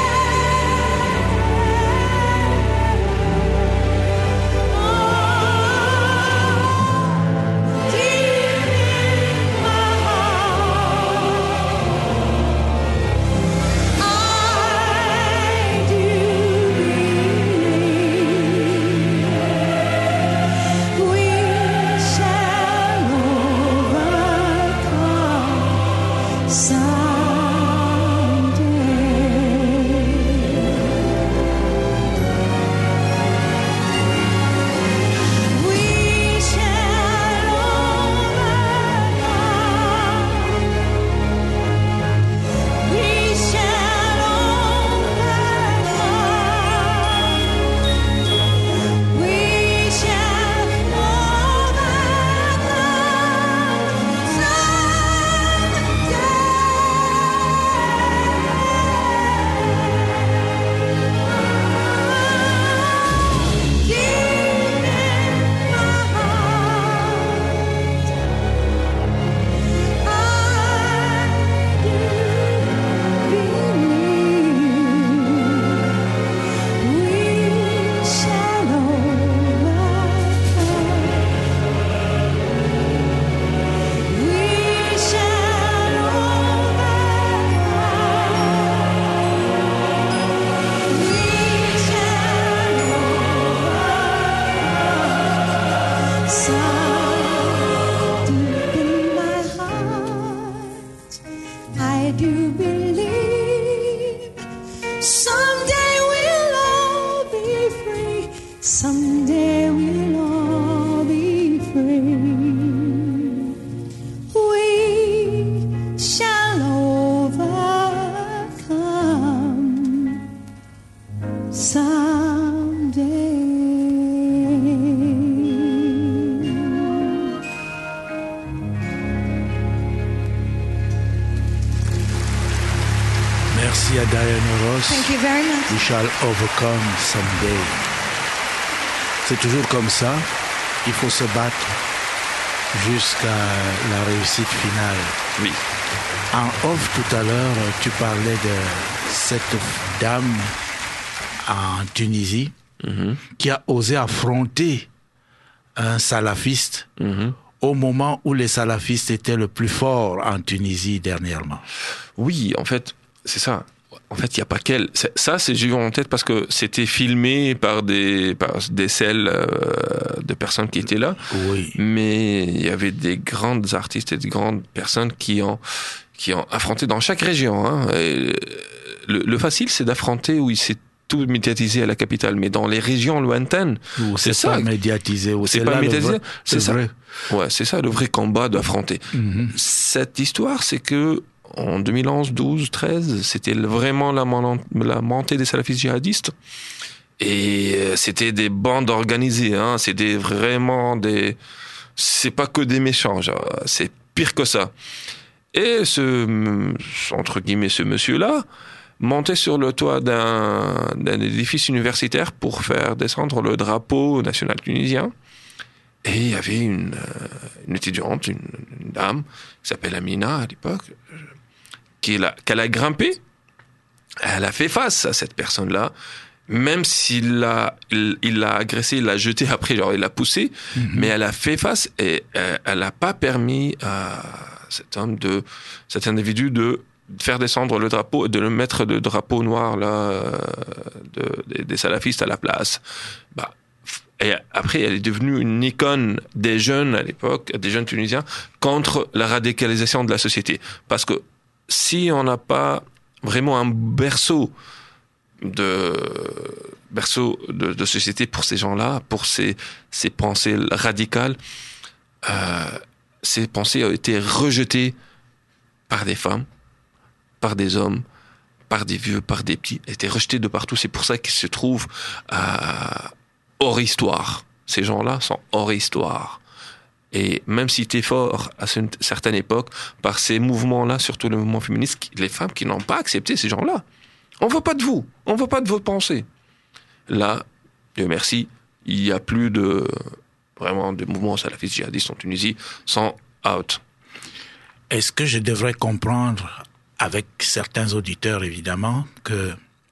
Someday we'll all be free. We shall generous. Thank you very much. We shall overcome someday. C'est toujours comme ça. Il faut se battre jusqu'à la réussite finale. Oui. En off, tout à l'heure, tu parlais de cette dame en Tunisie Mhm. qui a osé affronter un salafiste Mhm. au moment où les salafistes étaient le plus forts en Tunisie dernièrement. Oui, en fait, c'est ça. En fait, il n'y a pas qu'elle. C'est- Ça, c'est j'ai eu en tête parce que c'était filmé par des, par des celles euh, de personnes qui étaient là. Oui. Mais il y avait des grandes artistes et des grandes personnes qui ont, qui ont affronté dans chaque région. Hein. Et le, le facile, c'est d'affronter où il s'est tout médiatisé à la capitale. Mais dans les régions lointaines, Où c'est c'est pas ça. médiatisé. où C'est c'est pas là le médiatisé, vrai- c'est ça. vrai. Ouais, c'est ça le vrai combat d'affronter. Mhm. Cette histoire, c'est que en deux mille onze, douze, treize, c'était vraiment la, mon- la montée des salafistes djihadistes. Et euh, c'était des bandes organisées, hein. C'était vraiment des... C'est pas que des méchants, genre, c'est pire que ça. Et ce, entre guillemets, ce monsieur-là, montait sur le toit d'un, d'un édifice universitaire pour faire descendre le drapeau national tunisien. Et il y avait une, euh, une étudiante, une, une dame, qui s'appelle Amina à l'époque, euh, qui l'a, qu'elle a grimpé. Elle a fait face à cette personne-là, même s'il l'a, il, il l'a agressé, il l'a jeté après, genre il l'a poussé, Mhm. mais elle a fait face et euh, elle n'a pas permis à cet homme de, cet individu de faire descendre le drapeau, de le mettre de drapeau noir là, euh, de, des, des salafistes à la place. Bah, et après, elle est devenue une icône des jeunes à l'époque, des jeunes Tunisiens, contre la radicalisation de la société. Parce que si on n'a pas vraiment un berceau de berceau de, de société pour ces gens-là, pour ces, ces pensées radicales, euh, ces pensées ont été rejetées par des femmes, par des hommes, par des vieux, par des petits, étaient rejetées de partout. C'est pour ça qu'ils se trouvent euh, hors histoire. Ces gens-là sont hors histoire. Et même si tu es fort à une certaine époque, par ces mouvements-là, surtout le mouvement féministe, qui- les femmes qui n'ont pas accepté ces gens-là. On ne veut pas de vous, on ne veut pas de vos pensées. Là, Dieu merci, il n'y a plus de vraiment de mouvements salafistes djihadistes en Tunisie, sont out. Est-ce que je devrais comprendre, avec certains auditeurs évidemment, que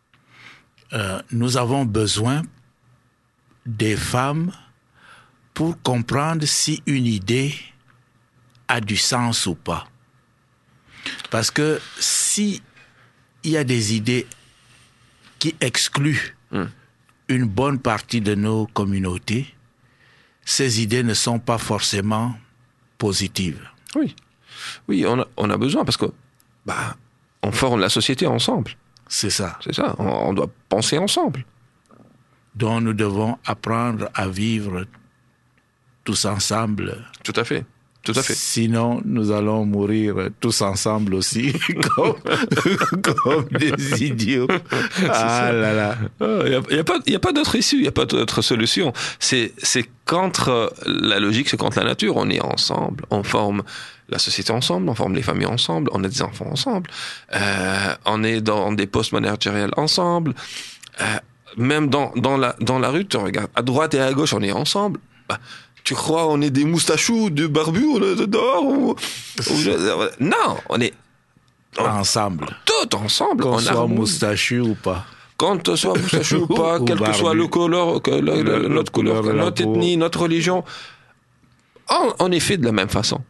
euh, nous avons besoin des femmes pour comprendre si une idée a du sens ou pas? Parce que si il y a des idées qui excluent Hmm. une bonne partie de nos communautés, ces idées ne sont pas forcément positives. Oui, oui, on a, on a besoin parce que bah, on forme la société ensemble. C'est ça. C'est ça, on, on doit penser ensemble. Dont nous devons apprendre à vivre tous ensemble. Tout à fait, tout à fait. Sinon, nous allons mourir tous ensemble aussi, comme, comme des idiots. Ah là là. Il n'y a, y a pas, y a pas d'autre issue, il n'y a pas d'autre solution. C'est, c'est contre la logique, c'est contre la nature. On est ensemble, on forme la société ensemble, on forme les familles ensemble, on a des enfants ensemble, euh, on est dans des postes managériels ensemble. Euh, même dans, dans, la, dans la rue, tu regardes à droite et à gauche, on est ensemble. Bah, tu crois on est des moustachous, des barbus, on est dehors ou, ou- Non, on est on- Ensemble. tout ensemble. Qu'on en soit harmonie. moustachu ou pas. Quand on soit moustachu ou pas, Ou quelle que barbu. soit le couleur, que le- le- Le- notre couleur, couleur de la notre peau. ethnie, notre religion, on, on est fait de la même façon.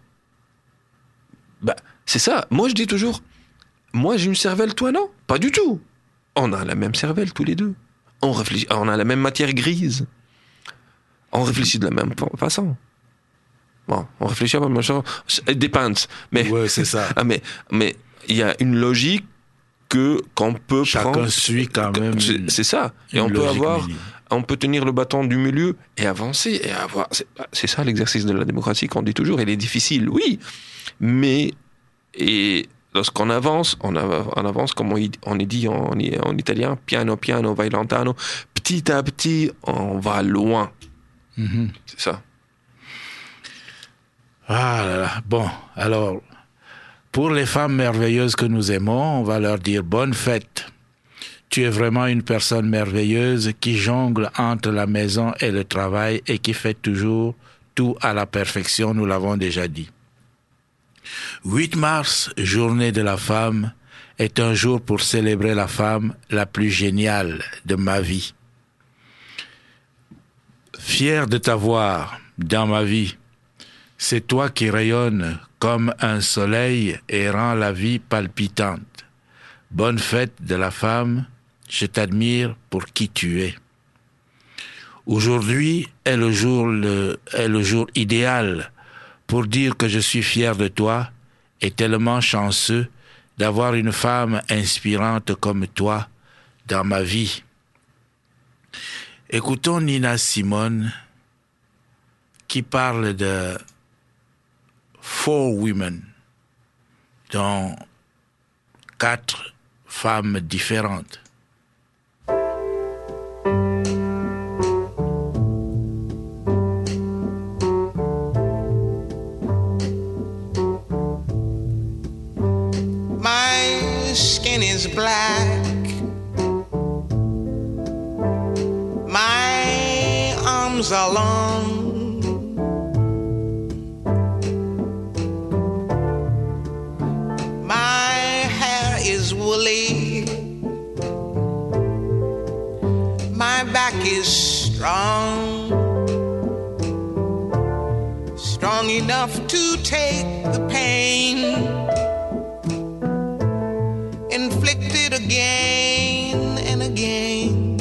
Bah, c'est ça. Moi, je dis toujours, moi, j'ai une cervelle, toi, non? Pas du tout. On a la même cervelle, tous les deux. On réfléchit, on a la même matière grise. On réfléchit de la même fa- façon. Bon, on réfléchit à la même chose. It depends. Mais, Ouais, c'est ça. ah, mais, mais il y a une logique que, qu'on peut Chacun prendre. suit quand même C'est, une- c'est ça. Et une on peut logique avoir, minime. on peut tenir le bâton du milieu et avancer et avoir. C'est, c'est ça l'exercice de la démocratie qu'on dit toujours. Il est difficile, oui, mais et lorsqu'on avance, on, av- on avance comme on, y- on est dit en, en italien, piano piano vai lontano. Petit à petit, on va loin. Mhm. C'est ça. Ah là là. Bon, alors, pour les femmes merveilleuses que nous aimons, on va leur dire bonne fête. Tu es vraiment une personne merveilleuse qui jongle entre la maison et le travail et qui fait toujours tout à la perfection, nous l'avons déjà dit. huit mars, journée de la femme, est un jour pour célébrer la femme la plus géniale de ma vie. Fier de t'avoir dans ma vie, c'est toi qui rayonnes comme un soleil et rend la vie palpitante. Bonne fête de la femme, je t'admire pour qui tu es. Aujourd'hui est le jour, le, est le jour idéal pour dire que je suis fier de toi et tellement chanceux d'avoir une femme inspirante comme toi dans ma vie. Écoutons Nina Simone qui parle de Four Women, dont quatre femmes différentes. My skin is black. My arms are long. My hair is woolly. My back is strong. Strong enough to take the pain inflicted again and again.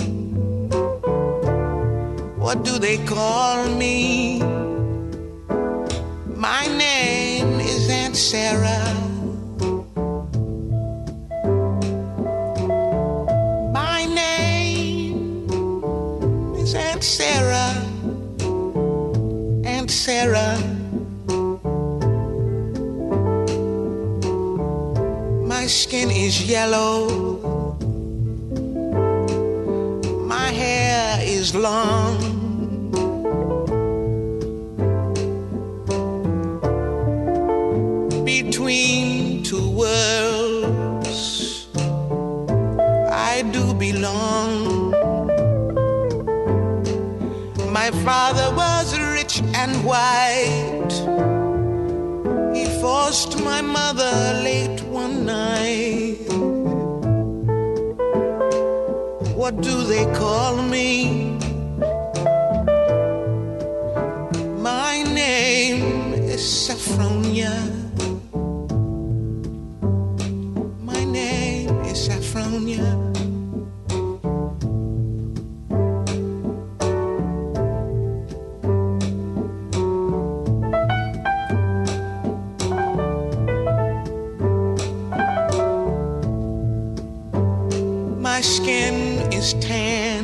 What do they call me? My name is Aunt Sarah. My name is Aunt Sarah. Aunt Sarah. My skin is yellow. My hair is long. Between two worlds, I do belong. My father was rich and white. He forced my mother late one night. What do they call me? My name is Saffronia. My name is Saffronia. My skin is tan.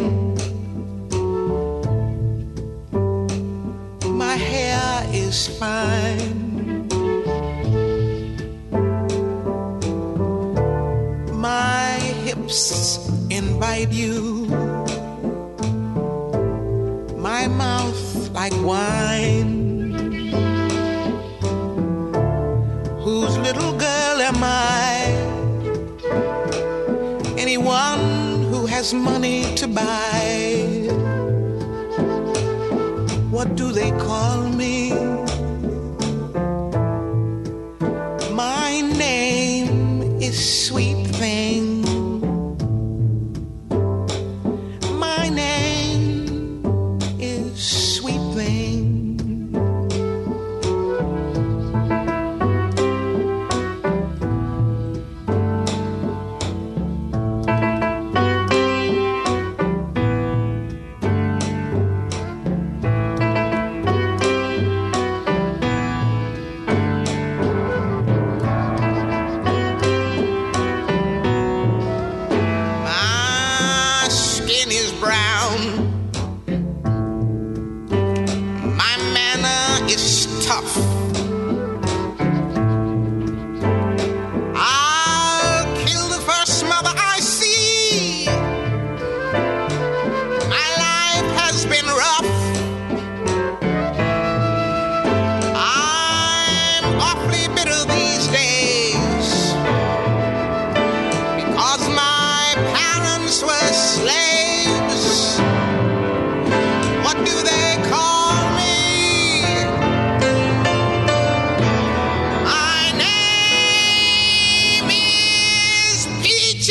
My hair is fine. My hips invite you. My mouth like wine. Whose little girl am I? Anyone who has money to buy. What do they call me? My name is Sweet Thing. My name is Sweet Thing. What do they call me? My name is Peaches.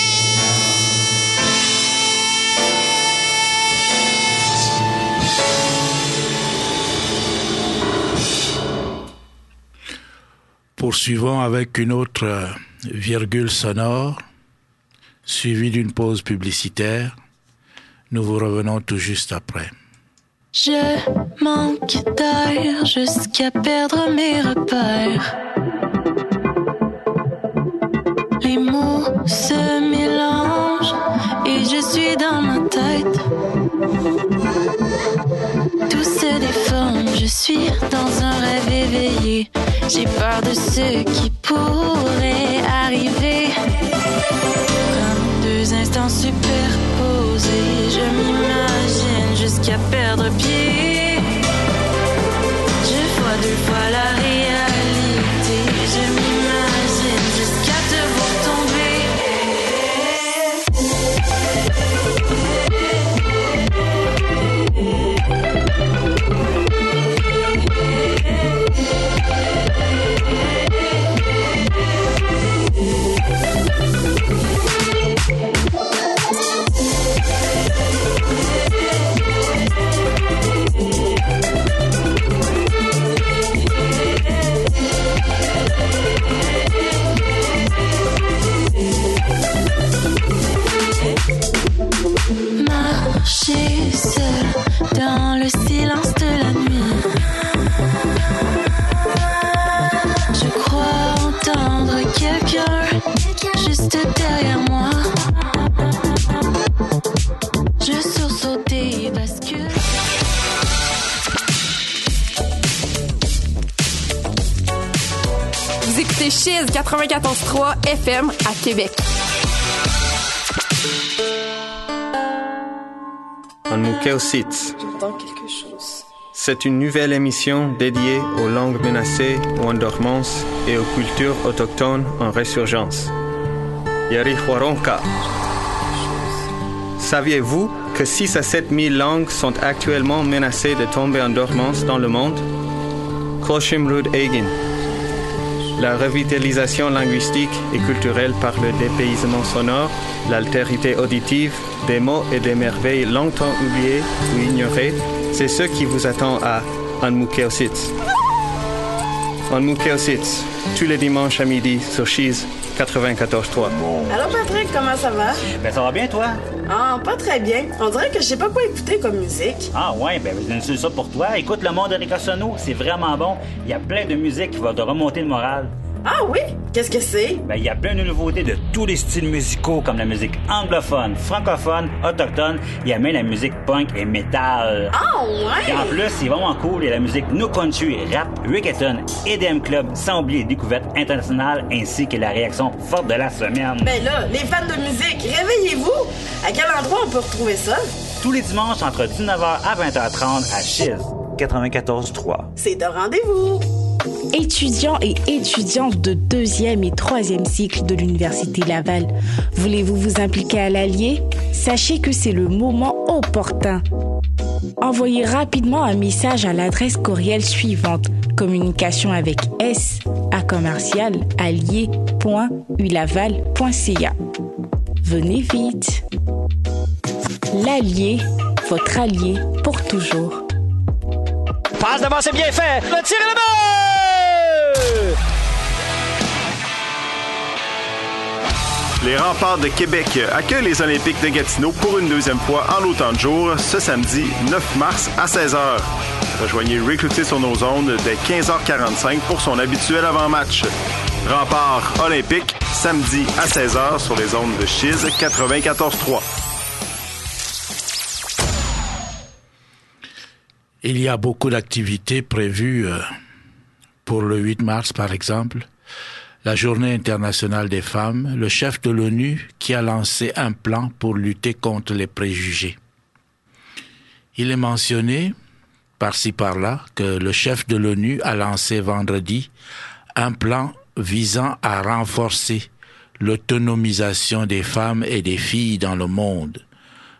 Poursuivons avec une autre euh, virgule sonore, suivie d'une pause publicitaire. Nous vous revenons tout juste après. Je manque d'air jusqu'à perdre mes repères. Les mots se mélangent et je suis dans ma tête. Tout se déforme, je suis dans un rêve éveillé. J'ai peur de ce qui pourrait arriver. Comme deux instants superposés, je m'imagine jusqu'à perdre pied. Je vois deux fois la réalité. Je m'imagine jusqu'à te voir tomber. Marcher seul dans le silence de la nuit. Je crois entendre quelqu'un juste derrière moi. Je sursaute et bascule. Vous écoutez Chiz quatre-vingt-quatorze trois F M à Québec. Anmukeositz. J'entends quelque chose. C'est une nouvelle émission dédiée aux langues menacées ou en dormance et aux cultures autochtones en résurgence. Yarihwaronka. Saviez-vous que six à sept mille langues sont actuellement menacées de tomber en dormance dans le monde? Koshimrud Egin. La revitalisation linguistique et culturelle par le dépaysement sonore, l'altérité auditive, des mots et des merveilles longtemps oubliées ou ignorées, c'est ce qui vous attend à Anmukeositz. Anmukeositz, tous les dimanches à midi sur Chiz quatre-vingt-quatorze trois. Allô Patrick, comment ça va? Ben ça va bien toi? Ah, pas très bien. On dirait que je sais pas quoi écouter comme musique. Ah ouais, ben c'est ça pour toi. Écoute le monde Erika Sono, c'est vraiment bon. Il y a plein de musique qui va te remonter le moral. Ah oui? Qu'est-ce que c'est? Ben il y a plein de nouveautés de tous les styles musicaux comme la musique anglophone, francophone, autochtone. Il y a même la musique punk et metal. Ah ouais? Et en plus, c'est vraiment cool. Il y a la musique No Country, rap, reggaeton, E D M Club, sans oublier les découvertes internationales ainsi que la réaction forte de la semaine. Ben là, les fans de musique, réveillez-vous! À quel endroit on peut retrouver ça? Tous les dimanches entre dix-neuf heures à vingt heures trente à Chiz quatre-vingt-quatorze trois. C'est un rendez-vous! Étudiants et étudiantes de deuxième et troisième cycle de l'Université Laval, voulez-vous vous impliquer à l'Allier? Sachez que c'est le moment opportun. Envoyez rapidement un message à l'adresse courriel suivante: communication avec S à commercial allier point u laval point c a. Venez vite. L'Allier, votre allié pour toujours. Passe devant, c'est bien fait. Le tir est le but! Les Remparts de Québec accueillent les Olympiques de Gatineau pour une deuxième fois en autant de jours ce samedi neuf mars à seize heures. Rejoignez Rick Cloutier sur nos ondes dès quinze heures quarante-cinq pour son habituel avant-match. Remparts olympiques, samedi à seize heures sur les ondes de Chiz quatre-vingt-quatorze trois. Il y a beaucoup d'activités prévues euh, pour le huit mars, par exemple. La Journée internationale des femmes, le chef de l'ONU qui a lancé un plan pour lutter contre les préjugés. Il est mentionné, par-ci par-là, que le chef de l'ONU a lancé vendredi un plan visant à renforcer l'autonomisation des femmes et des filles dans le monde.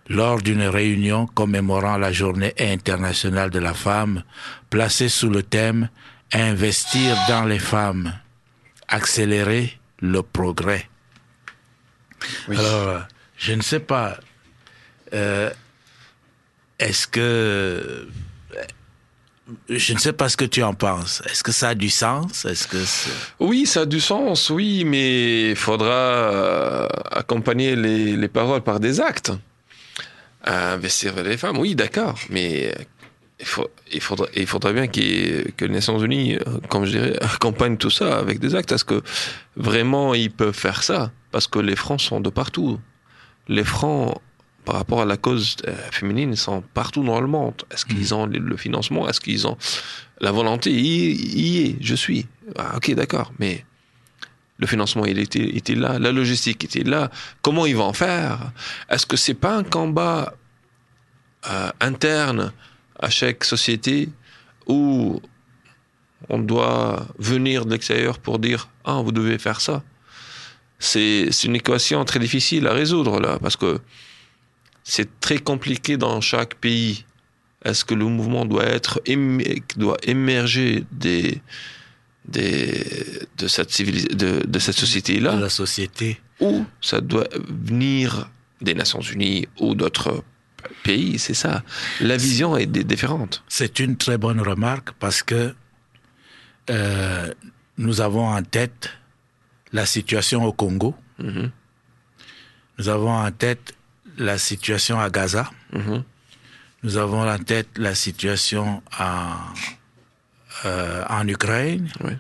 lors d'une réunion commémorant la Journée internationale de la femme, placée sous le thème « Investir dans les femmes, accélérer le progrès ». Oui. Alors, je ne sais pas, euh, est-ce que... Je ne sais pas ce que tu en penses. Est-ce que ça a du sens? Est-ce que c'est... Oui, ça a du sens, oui, mais il faudra euh, accompagner les, les paroles par des actes. À investir vers les femmes, oui, d'accord, mais il, faut, il, faudra, il faudra bien qu'il, que les Nations Unies, comme je dirais, accompagnent tout ça avec des actes. Est-ce que vraiment ils peuvent faire ça? Parce que les francs sont de partout. Les francs, par rapport à la cause féminine, sont partout dans le monde. Est-ce qu'ils ont le financement? Est-ce qu'ils ont la volonté? Il y est, je suis. Ah, ok, d'accord, mais le financement, il était, était là, la logistique était là. Comment ils vont en faire? Est-ce que c'est pas un combat euh, interne à chaque société où on doit venir de l'extérieur pour dire « Ah, vous devez faire ça ». C'est, c'est une équation très difficile à résoudre, là, parce que c'est très compliqué dans chaque pays. Est-ce que le mouvement doit être émer, doit émerger des, des, de cette civilis- de, de cette société-là, de la société, ou ça doit venir des Nations Unies ou d'autres pays? C'est ça. La vision est différente. C'est une très bonne remarque parce que euh, nous avons en tête la situation au Congo. Mm-hmm. Nous avons en tête la situation à Gaza. Mm-hmm. Nous avons en tête la situation en, euh, en Ukraine. Oui.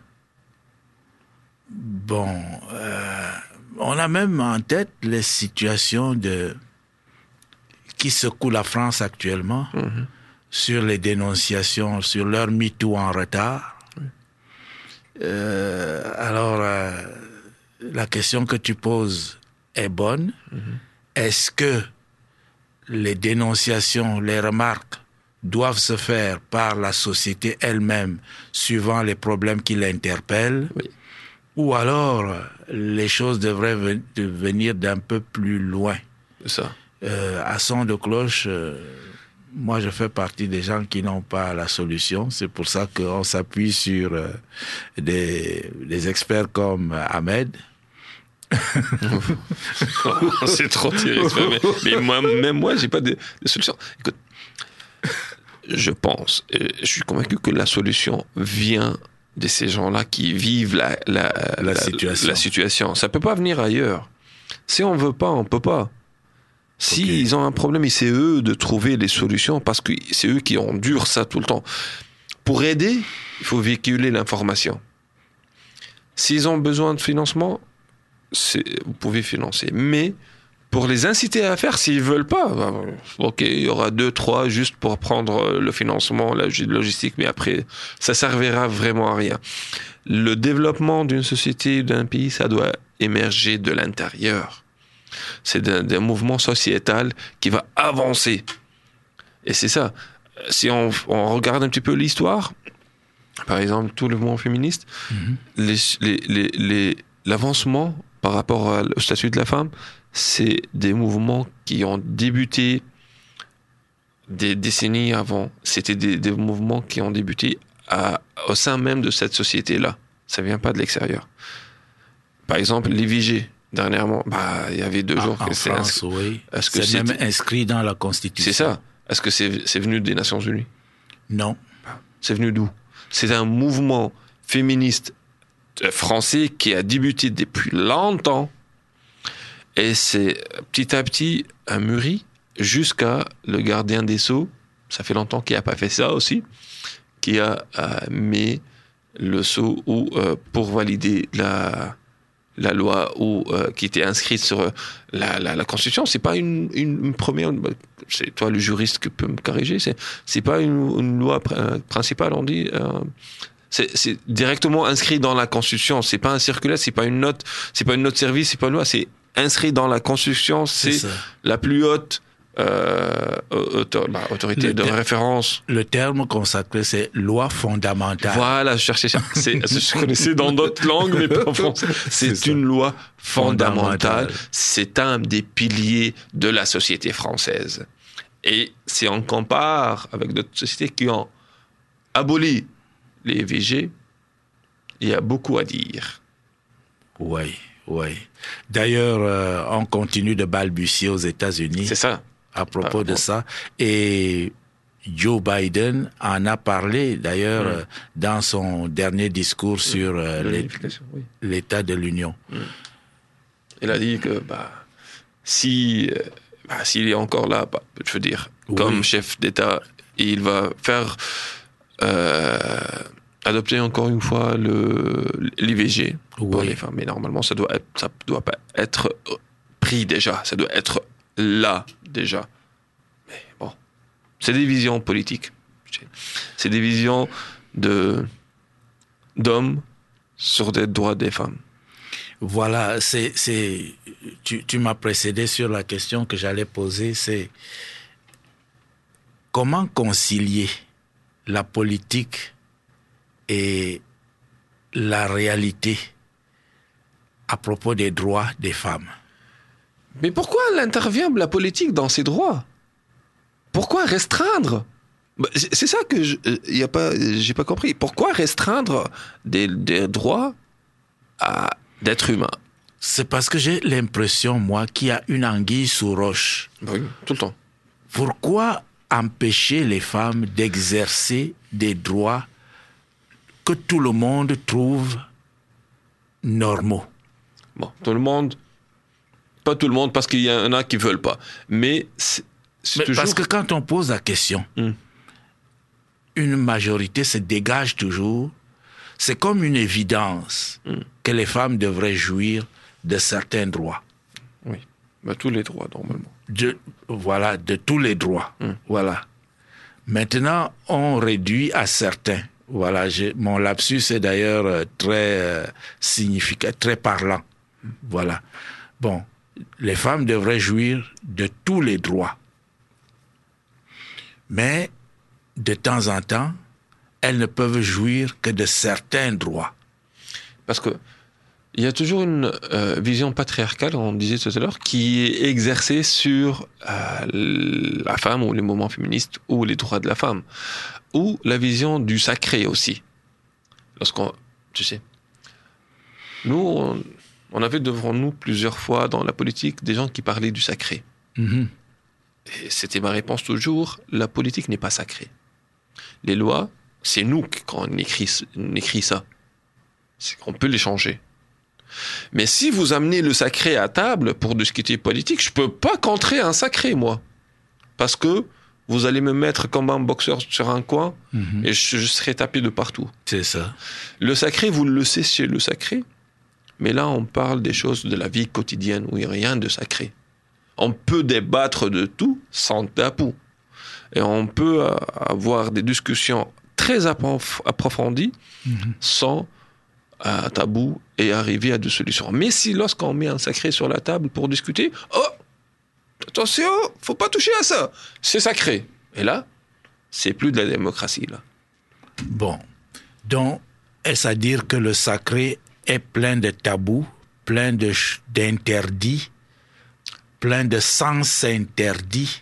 Bon, euh, on a même en tête les situations de qui secouent la France actuellement mm-hmm. sur les dénonciations, sur leur MeToo en retard. Oui. Euh, alors, euh, la question que tu poses est bonne. Mm-hmm. Est-ce que les dénonciations, les remarques doivent se faire par la société elle-même, suivant les problèmes qui l'interpellent, oui. ou alors les choses devraient ve- venir d'un peu plus loin? C'est ça. Euh, à son de cloche, euh, moi je fais partie des gens qui n'ont pas la solution. C'est pour ça qu'on s'appuie sur euh, des, des experts comme Ahmed. C'est trop tiré, mais, mais moi, même moi, j'ai pas de, de solution. Écoute, je pense, et je suis convaincu que la solution vient de ces gens-là qui vivent la, la, la, la, situation. la situation. Ça peut pas venir ailleurs. Si on veut pas, on peut pas. Si okay. ils ont un problème, et c'est eux de trouver les solutions, parce que c'est eux qui endurent ça tout le temps. Pour aider, il faut véhiculer l'information. S'ils ont besoin de financement, c'est, vous pouvez financer. Mais pour les inciter à faire, s'ils veulent pas, bah, ok, il y aura deux, trois juste pour prendre le financement, la logistique, mais après, ça servira vraiment à rien. Le développement d'une société, d'un pays, ça doit émerger de l'intérieur. C'est d'un, d'un mouvement sociétal qui va avancer. Et c'est ça. Si on, on regarde un petit peu l'histoire, par exemple, tout le mouvement féministe, mm-hmm. les, les, les, les, l'avancement par rapport au statut de la femme, c'est des mouvements qui ont débuté des décennies avant. C'était des, des mouvements qui ont débuté à, au sein même de cette société-là. Ça vient pas de l'extérieur. Par exemple, l'I V G. Dernièrement, bah, il y avait deux ah, jours que en c'est France, inscrit. Oui. Est-ce que c'est c'est même inscrit dans la Constitution. C'est ça. Est-ce que c'est, c'est venu des Nations Unies? Non. C'est venu d'où? C'est un mouvement féministe français qui a débuté depuis longtemps et c'est petit à petit a mûri jusqu'à le gardien des Sceaux. Ça fait longtemps qu'il n'a pas fait ça aussi, qui a, a mis le sceau ou euh, pour valider la la loi ou euh, qui était inscrite sur la, la, la Constitution. C'est pas une, une, une première. C'est toi le juriste qui peut me corriger. C'est c'est pas une, une loi pr- principale. On dit. Euh, c'est, c'est directement inscrit dans la Constitution. C'est pas un circulaire. C'est pas une note. C'est pas une note service. C'est pas une loi. C'est inscrit dans la Constitution. C'est, c'est la plus haute euh, auto- bah, autorité Le de ter- référence. Le terme consacré, c'est loi fondamentale. Voilà, je cherchais ça. C'est, je connaissais dans d'autres langues, mais pas en français. C'est, C'est ça. une loi fondamentale. Fondamentale. C'est un des piliers de la société française. Et si on compare avec d'autres sociétés qui ont aboli les V G, il y a beaucoup à dire. Oui, oui. D'ailleurs, euh, on continue de balbutier aux États-Unis. C'est ça. À propos Ah, de bon. ça. Et Joe Biden en a parlé, d'ailleurs, Mm. euh, dans son dernier discours sur euh, De l'é- l'unification, oui. l'état de l'Union. Il a dit que bah, si, euh, bah, s'il est encore là, bah, je veux dire, Oui. comme chef d'État, il va faire euh, adopter encore une fois le, l'I V G pour Oui. les femmes. Mais normalement, ça doit être, ça doit pas être pris déjà, ça doit être là déjà. Mais bon, c'est des visions politiques. C'est des visions de, d'hommes sur des droits des femmes. Voilà, c'est, c'est, tu, tu m'as précédé sur la question que j'allais poser, c'est comment concilier la politique et la réalité à propos des droits des femmes. Mais pourquoi elle intervient, la politique, dans ses droits? Pourquoi restreindre? Bah, c'est c'est ça que je euh, y a pas, j'ai pas compris. Pourquoi restreindre des, des droits à d'êtres humains? C'est parce que j'ai l'impression, moi, qu'il y a une anguille sous roche. Oui, tout le temps. Pourquoi empêcher les femmes d'exercer des droits que tout le monde trouve normaux? Bon, tout le monde, pas tout le monde, parce qu'il y en a qui veulent pas. Mais c'est, c'est Mais toujours... Parce que quand on pose la question, Mm. une majorité se dégage toujours. C'est comme une évidence Mm. que les femmes devraient jouir de certains droits. Oui, bah, tous les droits, normalement. De, voilà, de tous les droits. Mm. Voilà. Maintenant, on réduit à certains. Voilà, j'ai, mon lapsus est d'ailleurs euh, très euh, significatif, très parlant. Voilà. Bon, les femmes devraient jouir de tous les droits. Mais, de temps en temps, elles ne peuvent jouir que de certains droits. Parce que il y a toujours une euh, vision patriarcale, on disait tout à l'heure, qui est exercée sur euh, la femme ou les mouvements féministes ou les droits de la femme. Ou la vision du sacré aussi. Lorsqu'on, tu sais, nous, on, on avait devant nous plusieurs fois dans la politique des gens qui parlaient du sacré. Mhm. Et c'était ma réponse toujours, la politique n'est pas sacrée. Les lois, c'est nous qui, quand on écrit, on écrit ça. C'est qu'on peut les changer. Mais si vous amenez le sacré à table pour discuter politique, je peux pas contrer un sacré, moi. Parce que vous allez me mettre comme un boxeur sur un coin Mhm. et je, je serai tapé de partout. C'est ça. Le sacré, vous le laissez chez le sacré. Mais là, on parle des choses de la vie quotidienne où il n'y a rien de sacré. On peut débattre de tout sans tabou. Et on peut euh, avoir des discussions très approf- approfondies Mhm. sans euh, tabou et arriver à des solutions. Mais si lorsqu'on met un sacré sur la table pour discuter, oh, attention, faut pas toucher à ça, c'est sacré. Et là, c'est plus de la démocratie, là. Bon. Donc, est-ce à dire que le sacré est plein de tabous, plein de ch- d'interdits, plein de sens interdits?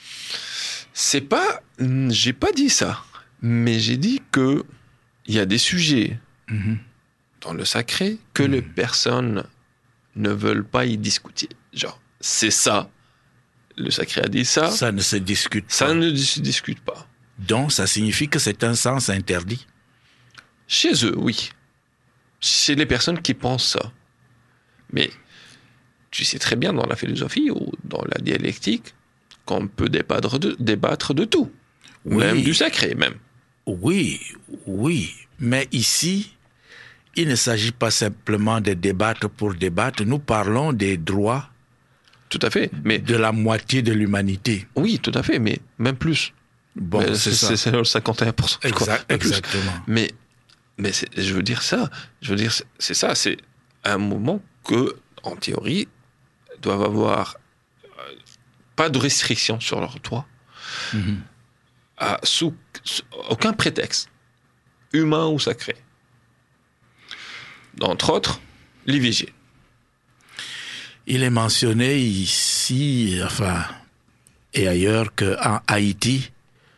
C'est pas, j'ai pas dit ça, mais j'ai dit que il y a des sujets Mhm. dans le sacré que les personnes ne veulent pas y discuter. Genre, c'est ça. Le sacré a dit ça. Ça ne se discute Ça pas. ne se discute pas. Donc, ça signifie que c'est un sens interdit. Chez eux, oui. Chez les personnes qui pensent ça. Mais tu sais très bien dans la philosophie ou dans la dialectique qu'on peut débattre de, débattre de tout. Oui. Même du sacré, même. Oui, oui. Mais ici, il ne s'agit pas simplement de débattre pour débattre. Nous parlons des droits Tout à fait. Mais de la moitié de l'humanité. oui, tout à fait, mais même plus. Bon, Mais c'est ça. C'est, c'est le cinquante et un pour cent. je crois, Exact- pas plus. exactement. Mais, mais c'est- je veux dire ça. Je veux dire, c'est, c'est ça. C'est un moment que, en théorie, doivent avoir euh, pas de restrictions sur leur toit, mm-hmm. à, sous, sous aucun prétexte, humain ou sacré. Entre autres, l'I V G. Il est mentionné ici, enfin, et ailleurs, qu'en Haïti,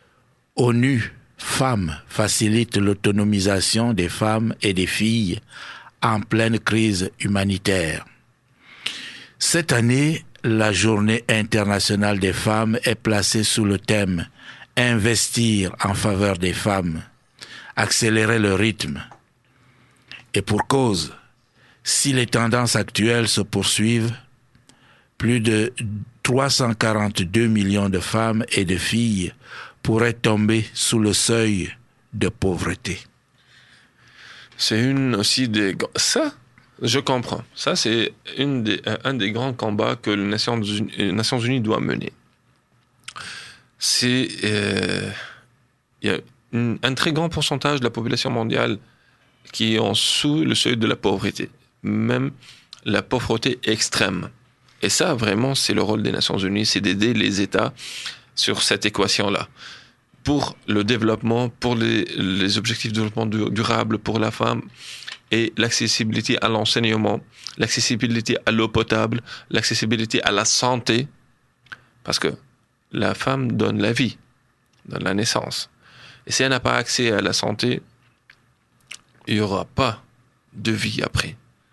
ONU Femmes facilite l'autonomisation des femmes et des filles en pleine crise humanitaire. Cette année, la Journée internationale des femmes est placée sous le thème « Investir en faveur des femmes, accélérer le rythme ». Et pour cause, si les tendances actuelles se poursuivent, plus de trois cent quarante-deux millions de femmes et de filles pourraient tomber sous le seuil de pauvreté. C'est une aussi des... Ça, je comprends. Ça, c'est une des, un des grands combats que les Nations Unies, les Nations Unies doivent mener. C'est... Euh, il y a une, un très grand pourcentage de la population mondiale qui est en dessous le seuil de la pauvreté. Même la pauvreté extrême. Et ça, vraiment, c'est le rôle des Nations Unies, c'est d'aider les États sur cette équation-là. Pour le développement, pour les, les objectifs de développement durable pour la femme et l'accessibilité à l'enseignement, l'accessibilité à l'eau potable, l'accessibilité à la santé. Parce que la femme donne la vie, donne la naissance. Et si elle n'a pas accès à la santé, il n'y aura pas de vie après.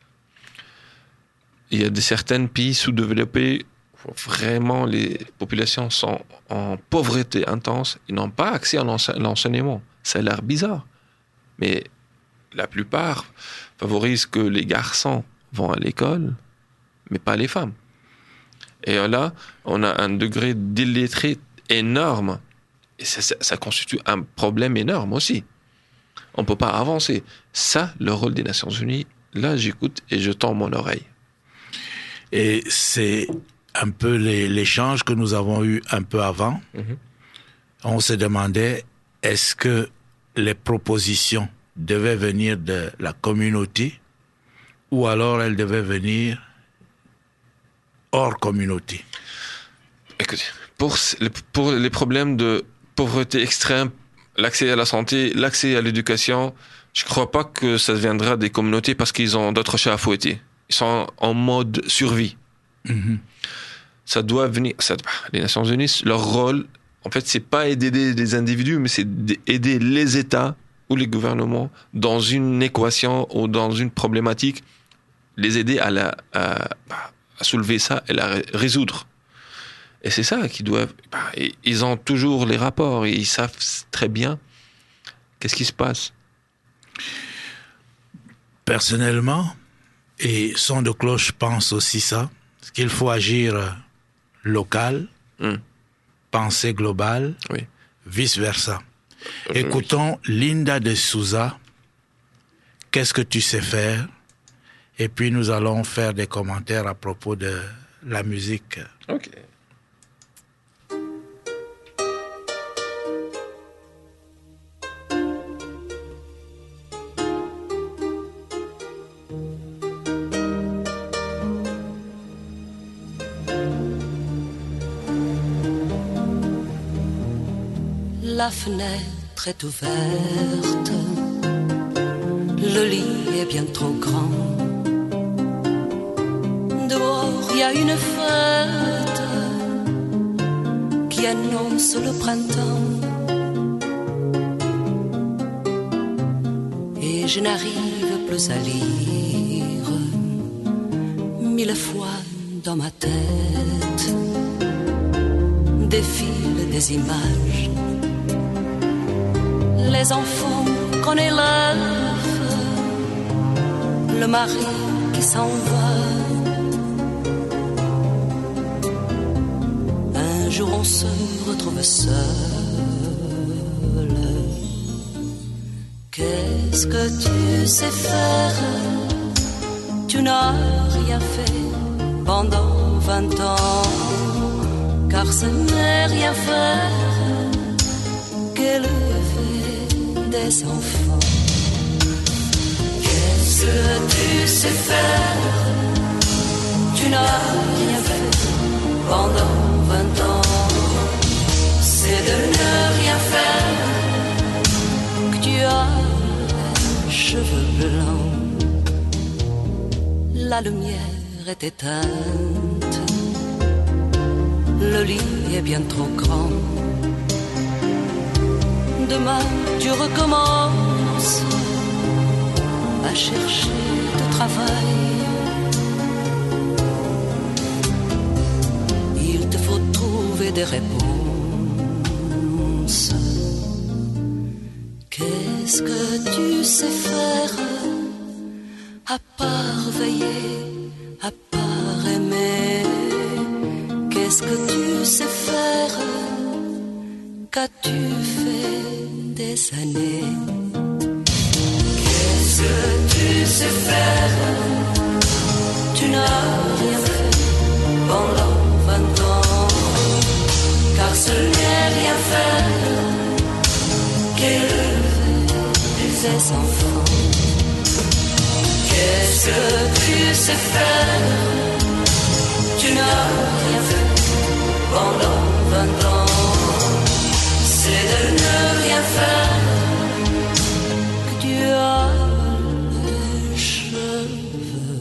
Il y a de certains pays sous-développés où vraiment les populations sont en pauvreté intense. Ils n'ont pas accès à l'enseignement. Ça a l'air bizarre. Mais la plupart favorisent que les garçons vont à l'école, mais pas les femmes. Et là, on a un degré d'illettré énorme. Et ça, ça, ça constitue un problème énorme aussi. On ne peut pas avancer. Ça, le rôle des Nations Unies, là, j'écoute et je tends mon oreille. Et c'est un peu les, l'échange que nous avons eu un peu avant. Mm-hmm. On se demandait, est-ce que les propositions devaient venir de la communauté ou alors elles devaient venir hors communauté? Écoutez, pour, pour les problèmes de pauvreté extrême, l'accès à la santé, l'accès à l'éducation, je ne crois pas que ça viendra des communautés parce qu'ils ont d'autres chats à fouetter. Ils sont en mode survie. Mm-hmm. Ça doit venir... Ça, les Nations Unies, leur rôle, en fait, c'est pas aider des individus, mais c'est aider les États ou les gouvernements dans une équation ou dans une problématique, les aider à, la, à, à soulever ça et la résoudre. Et c'est ça qu'ils doivent... Ils ont toujours les rapports et ils savent très bien qu'est-ce qui se passe. Personnellement, et Son de Cloche pense aussi ça, qu'il faut agir local, mm. penser global, oui. vice-versa. Je Écoutons Linda de Souza, qu'est-ce que tu sais faire? Et puis nous allons faire des commentaires à propos de la musique. Ok. La fenêtre est ouverte, le lit est bien trop grand. Dehors, il y a une fête qui annonce le printemps. Et je n'arrive plus à lire mille fois dans ma tête défilent des images. Les enfants qu'on élève, le mari qui s'en va. Un jour on se retrouve seul. Qu'est-ce que tu sais faire? Tu n'as rien fait pendant vingt ans, car ce n'est rien faire qu'élever des enfants. Qu'est-ce que tu sais faire? Tu n'as rien fait pendant vingt de ne rien faire que tu as les cheveux blancs. La lumière est éteinte, le lit est bien trop grand. Demain tu recommences à chercher du travail. Il te faut trouver des réponses. Qu'est-ce que tu sais faire à part veiller, à part aimer? Qu'est-ce que tu sais faire? Qu'as-tu fait des années? Qu'est-ce que tu sais faire? Tu n'as rien fait pendant vingt ans, car ce n'est rien faire qu'élever des enfants. Qu'est-ce que tu sais faire? Tu n'as rien fait pendant vingt ans. C'est de ne rien faire que tu as les cheveux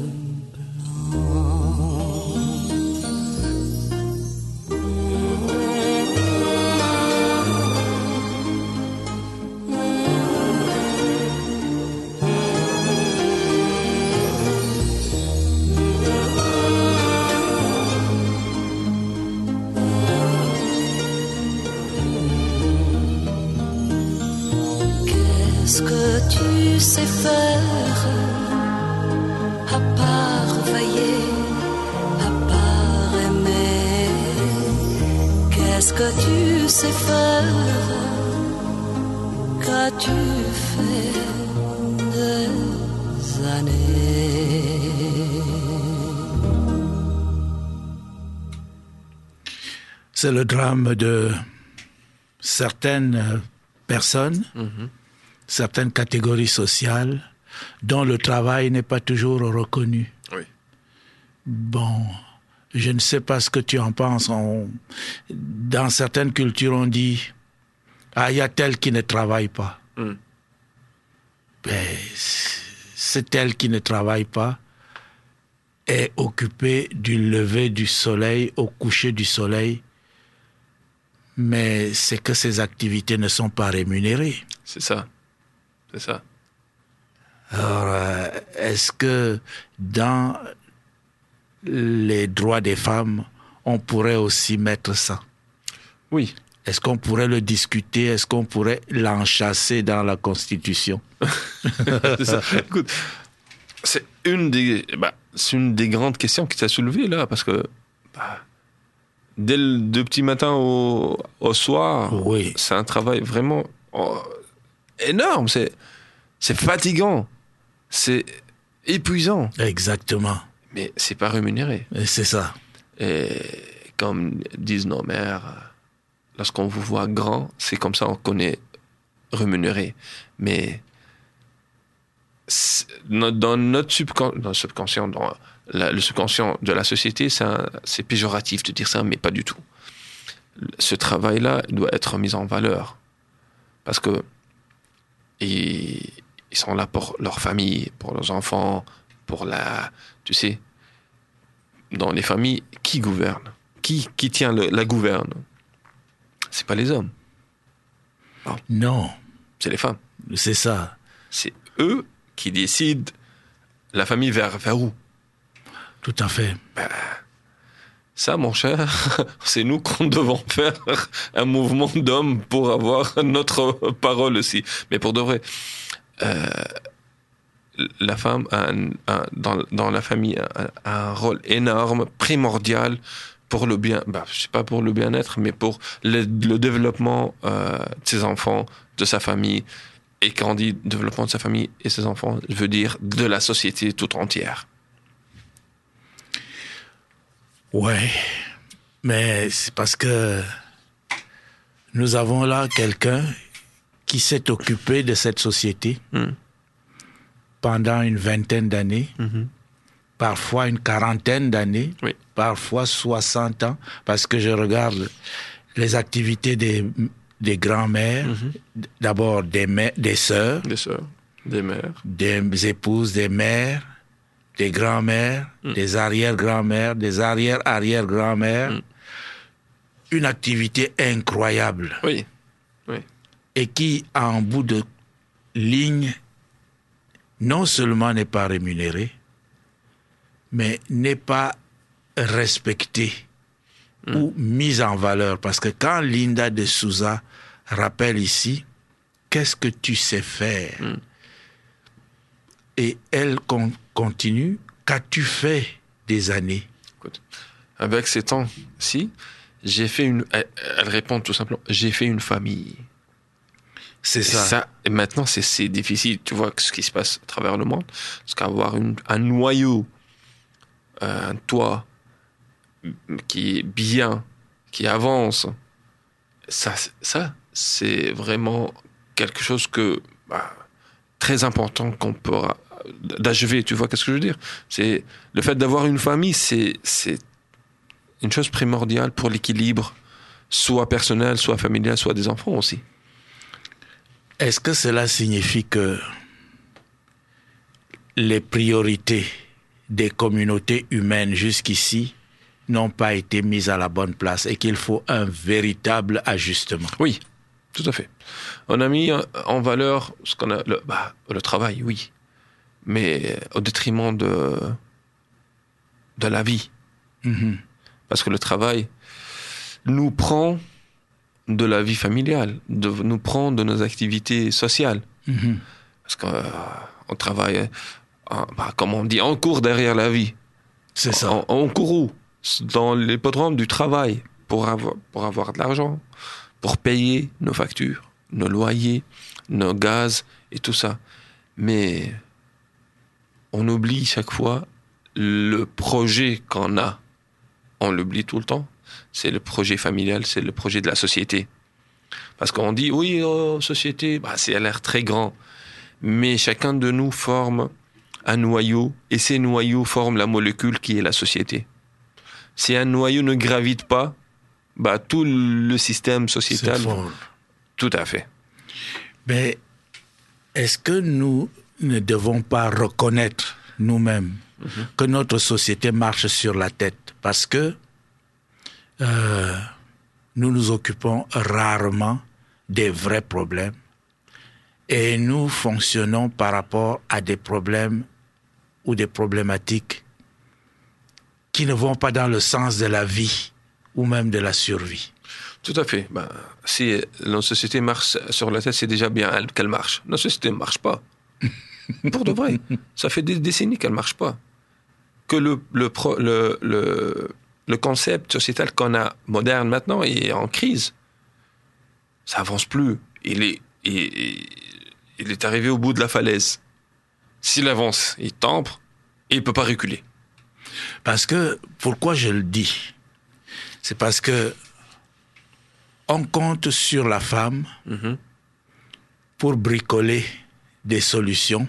Qu'est-ce que tu sais faire à part veiller, à part aimer? Qu'est-ce que tu sais faire? Qu'as-tu fait des années? C'est le drame de certaines personnes, Mhm. certaines catégories sociales dont le travail n'est pas toujours reconnu. Oui. Bon, je ne sais pas ce que tu en penses. On- Dans certaines cultures, on dit « Ah, il y a tel qui ne travaille pas. Mm. » Ben, c'est tel qui ne travaille pas est occupé du lever du soleil au coucher du soleil, mais c'est que ces activités ne sont pas rémunérées. C'est ça. C'est ça. Alors, euh, est-ce que dans les droits des femmes, on pourrait aussi mettre ça? Oui. Est-ce qu'on pourrait le discuter? Est-ce qu'on pourrait l'enchasser dans la Constitution? C'est ça. Écoute, c'est une des, bah, c'est une des grandes questions qui t'a soulevé là, parce que bah, dès le de petit matin au, au soir, oui. C'est un travail vraiment oh, énorme. C'est, c'est fatigant, c'est épuisant. Exactement. Mais c'est pas rémunéré. Et c'est ça. Et comme disent nos mères, lorsqu'on vous voit grand, c'est comme ça qu'on est rémunéré. Mais dans notre subconscient, dans le subconscient, dans la, le subconscient de la société, c'est, un, c'est péjoratif de dire ça, mais pas du tout. Ce travail-là doit être mis en valeur. Parce que ils, ils sont là pour leur famille, pour leurs enfants, pour la... Tu sais, dans les familles, qui gouverne? Qui, qui tient le, la gouverne? C'est pas les hommes. Non. Non. C'est les femmes. C'est ça. C'est eux qui décident la famille vers, vers où? Tout à fait. Ben, ça, mon cher, c'est nous qu'on devons faire un mouvement d'hommes pour avoir notre parole aussi. Mais pour de vrai, euh, la femme a un, un, dans, dans la famille a, a un rôle énorme, primordial pour le bien, bah, je sais pas pour le bien-être, mais pour le, le développement euh, de ses enfants, de sa famille. Et quand on dit développement de sa famille et ses enfants, je veux dire de la société tout entière. Ouais, mais c'est parce que nous avons là quelqu'un qui s'est occupé de cette société mmh. pendant une vingtaine d'années, mmh. parfois une quarantaine d'années, oui. parfois soixante ans, parce que je regarde les activités des, des grands-mères, Mhm. d'abord des, mè- des sœurs, Des sœurs, des mères. des épouses, des mères, des grands-mères, Mm. des arrière-grands-mères, des arrière-arrière-grands-mères. Mm. Une activité incroyable. Oui, oui. Et qui, en bout de ligne, non seulement n'est pas rémunérée, mais n'est pas respectée Mm. ou mise en valeur. Parce que quand Linda de Souza rappelle ici, qu'est-ce que tu sais faire? Mm. Et elle con- continue, qu'as-tu fait des années? Écoute, avec ces temps-ci, j'ai fait une. Elle, elle répond tout simplement, j'ai fait une famille. C'est Et ça. ça. Et maintenant, c'est, c'est difficile. Tu vois ce qui se passe à travers le monde. Parce qu'avoir une, un noyau, euh, un toit qui est bien, qui avance, ça, ça c'est vraiment quelque chose que bah, très important qu'on peut d'achever. Tu vois qu'est-ce que je veux dire? C'est le fait d'avoir une famille, c'est c'est une chose primordiale pour l'équilibre, soit personnel, soit familial, soit des enfants aussi. Est-ce que cela signifie que les priorités des communautés humaines jusqu'ici n'ont pas été mises à la bonne place et qu'il faut un véritable ajustement? Oui, tout à fait. On a mis en valeur ce qu'on a, le, bah, le travail, oui, mais au détriment de, de la vie. Mhm. Parce que le travail nous prend de la vie familiale, de, nous prend de nos activités sociales. Mhm. Parce qu'on euh, travaille, euh, bah, comme on dit, on court derrière la vie. C'est ça. On, on court où? Dans l'hippodrome du travail pour avoir, pour avoir de l'argent, pour payer nos factures, nos loyers, nos gaz et tout ça. Mais on oublie chaque fois le projet qu'on a. On l'oublie tout le temps. C'est le projet familial, c'est le projet de la société. Parce qu'on dit, oui, oh, société, bah, c'est à l'air très grand. Mais chacun de nous forme un noyau, et ces noyaux forment la molécule qui est la société. Si un noyau ne gravite pas, bah, tout le système sociétal... s'effondre. Tout à fait. Mais est-ce que nous ne devons pas reconnaître nous-mêmes Mhm. que notre société marche sur la tête? Parce que euh, nous nous occupons rarement des vrais problèmes et nous fonctionnons par rapport à des problèmes ou des problématiques qui ne vont pas dans le sens de la vie ou même de la survie. Tout à fait. Ben, si notre société marche sur la tête, c'est déjà bien elle, qu'elle marche. Notre société ne marche pas. Pour de vrai. Ça fait des décennies qu'elle ne marche pas. Que le, le, pro, le, le, le concept sociétal qu'on a moderne maintenant est en crise. Ça avance plus. Il est, il, il est arrivé au bout de la falaise. S'il avance, il tombe et il ne peut pas reculer. Parce que, pourquoi je le dis? C'est parce que on compte sur la femme mm-hmm. pour bricoler des solutions,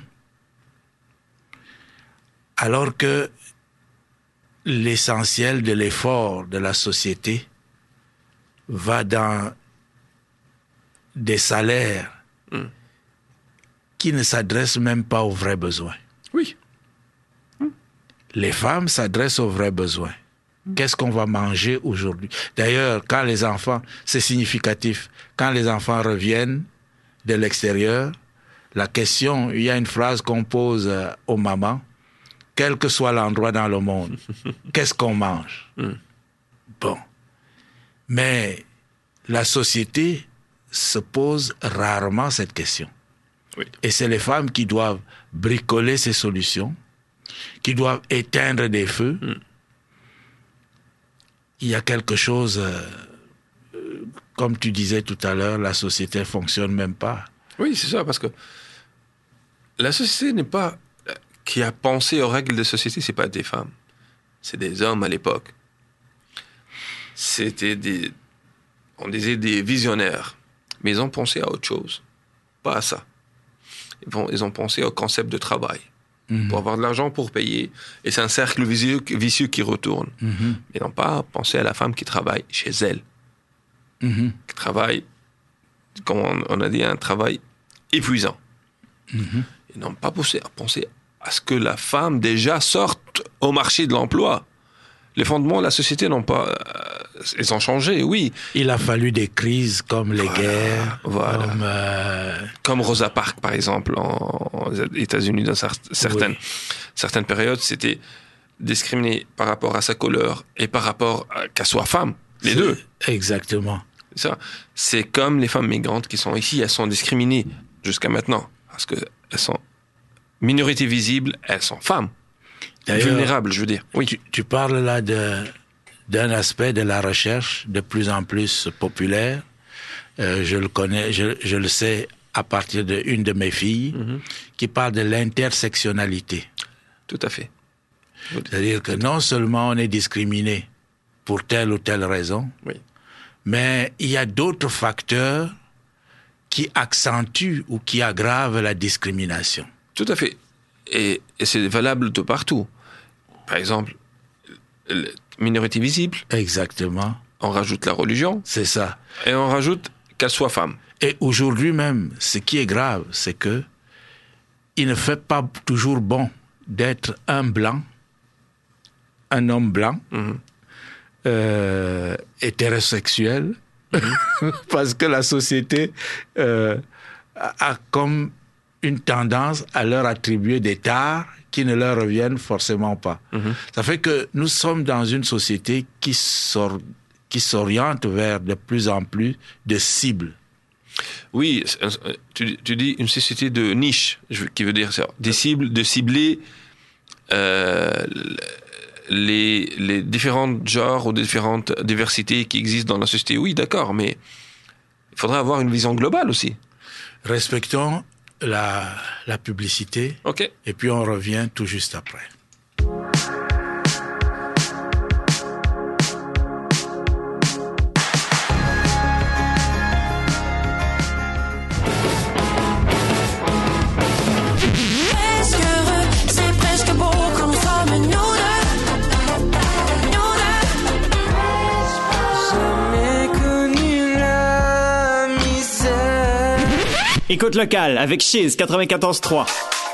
alors que l'essentiel de l'effort de la société va dans des salaires mm. qui ne s'adressent même pas aux vrais besoins. Oui. Mm. Les femmes s'adressent aux vrais besoins. Mm. Qu'est-ce qu'on va manger aujourd'hui? D'ailleurs, quand les enfants, c'est significatif, quand les enfants reviennent de l'extérieur, la question, il y a une phrase qu'on pose aux mamans, quel que soit l'endroit dans le monde, qu'est-ce qu'on mange? Mm. Bon. Mais la société se pose rarement cette question. Oui. Et c'est les femmes qui doivent bricoler ces solutions, qui doivent éteindre des feux. Mm. Il y a quelque chose, euh, comme tu disais tout à l'heure, la société ne fonctionne même pas. Oui, c'est ça, parce que la société n'est pas... Qui a pensé aux règles de société, c'est pas des femmes. C'est des hommes à l'époque. C'était des... On disait des visionnaires. Mais ils ont pensé à autre chose. Pas à ça. Ils, vont, ils ont pensé au concept de travail. Mm-hmm. Pour avoir de l'argent pour payer. Et c'est un cercle vicieux, vicieux qui retourne. Mm-hmm. Ils n'ont pas pensé à la femme qui travaille chez elle. Mm-hmm. qui travaillent, comme on, on a dit, un travail épuisant. Mm-hmm. Ils n'ont pas pensé à penser à ce que la femme déjà sorte au marché de l'emploi. Les fondements de la société n'ont pas... Euh, ils ont changé, oui. Il a fallu des crises comme les voilà, guerres, voilà. comme... Euh... Comme Rosa Parks, par exemple, en, aux États-Unis, dans certaines, oui. certaines périodes, c'était discriminé par rapport à sa couleur et par rapport à qu'elle soit femme. Les C'est... deux. Exactement. Ça, c'est comme les femmes migrantes qui sont ici, elles sont discriminées jusqu'à maintenant. Parce qu'elles sont minorités visibles, elles sont femmes. D'ailleurs, vulnérables, je veux dire. Oui. Tu, tu parles là de, d'un aspect de la recherche de plus en plus populaire. Euh, je le connais, je, je le sais à partir d'une de mes filles, mm-hmm. qui parle de l'intersectionnalité. Tout à fait. Tout C'est-à-dire que non seulement on est discriminé pour telle ou telle raison, oui. mais il y a d'autres facteurs qui accentuent ou qui aggravent la discrimination. Tout à fait. Et, et c'est valable de partout. Par exemple, minorité visible. Exactement. On rajoute la religion. C'est ça. Et on rajoute qu'elle soit femme. Et aujourd'hui même, ce qui est grave, c'est que il ne fait pas toujours bon d'être un blanc, un homme blanc, mm-hmm. euh, hétérosexuel, mm-hmm. parce que la société euh, a comme une tendance à leur attribuer des tares qui ne leur reviennent forcément pas. Mm-hmm. Ça fait que nous sommes dans une société qui, sort, qui s'oriente vers de plus en plus de cibles. Oui, tu, tu dis une société de niche, qui veut dire ça, des cibles, de cibler euh, les, les différents genres ou différentes diversités qui existent dans la société. Oui, d'accord, mais il faudrait avoir une vision globale aussi. Respectons la, la publicité. OK. Et puis on revient tout juste après. Écoute locale avec Chiz quatre-vingt-quatorze trois.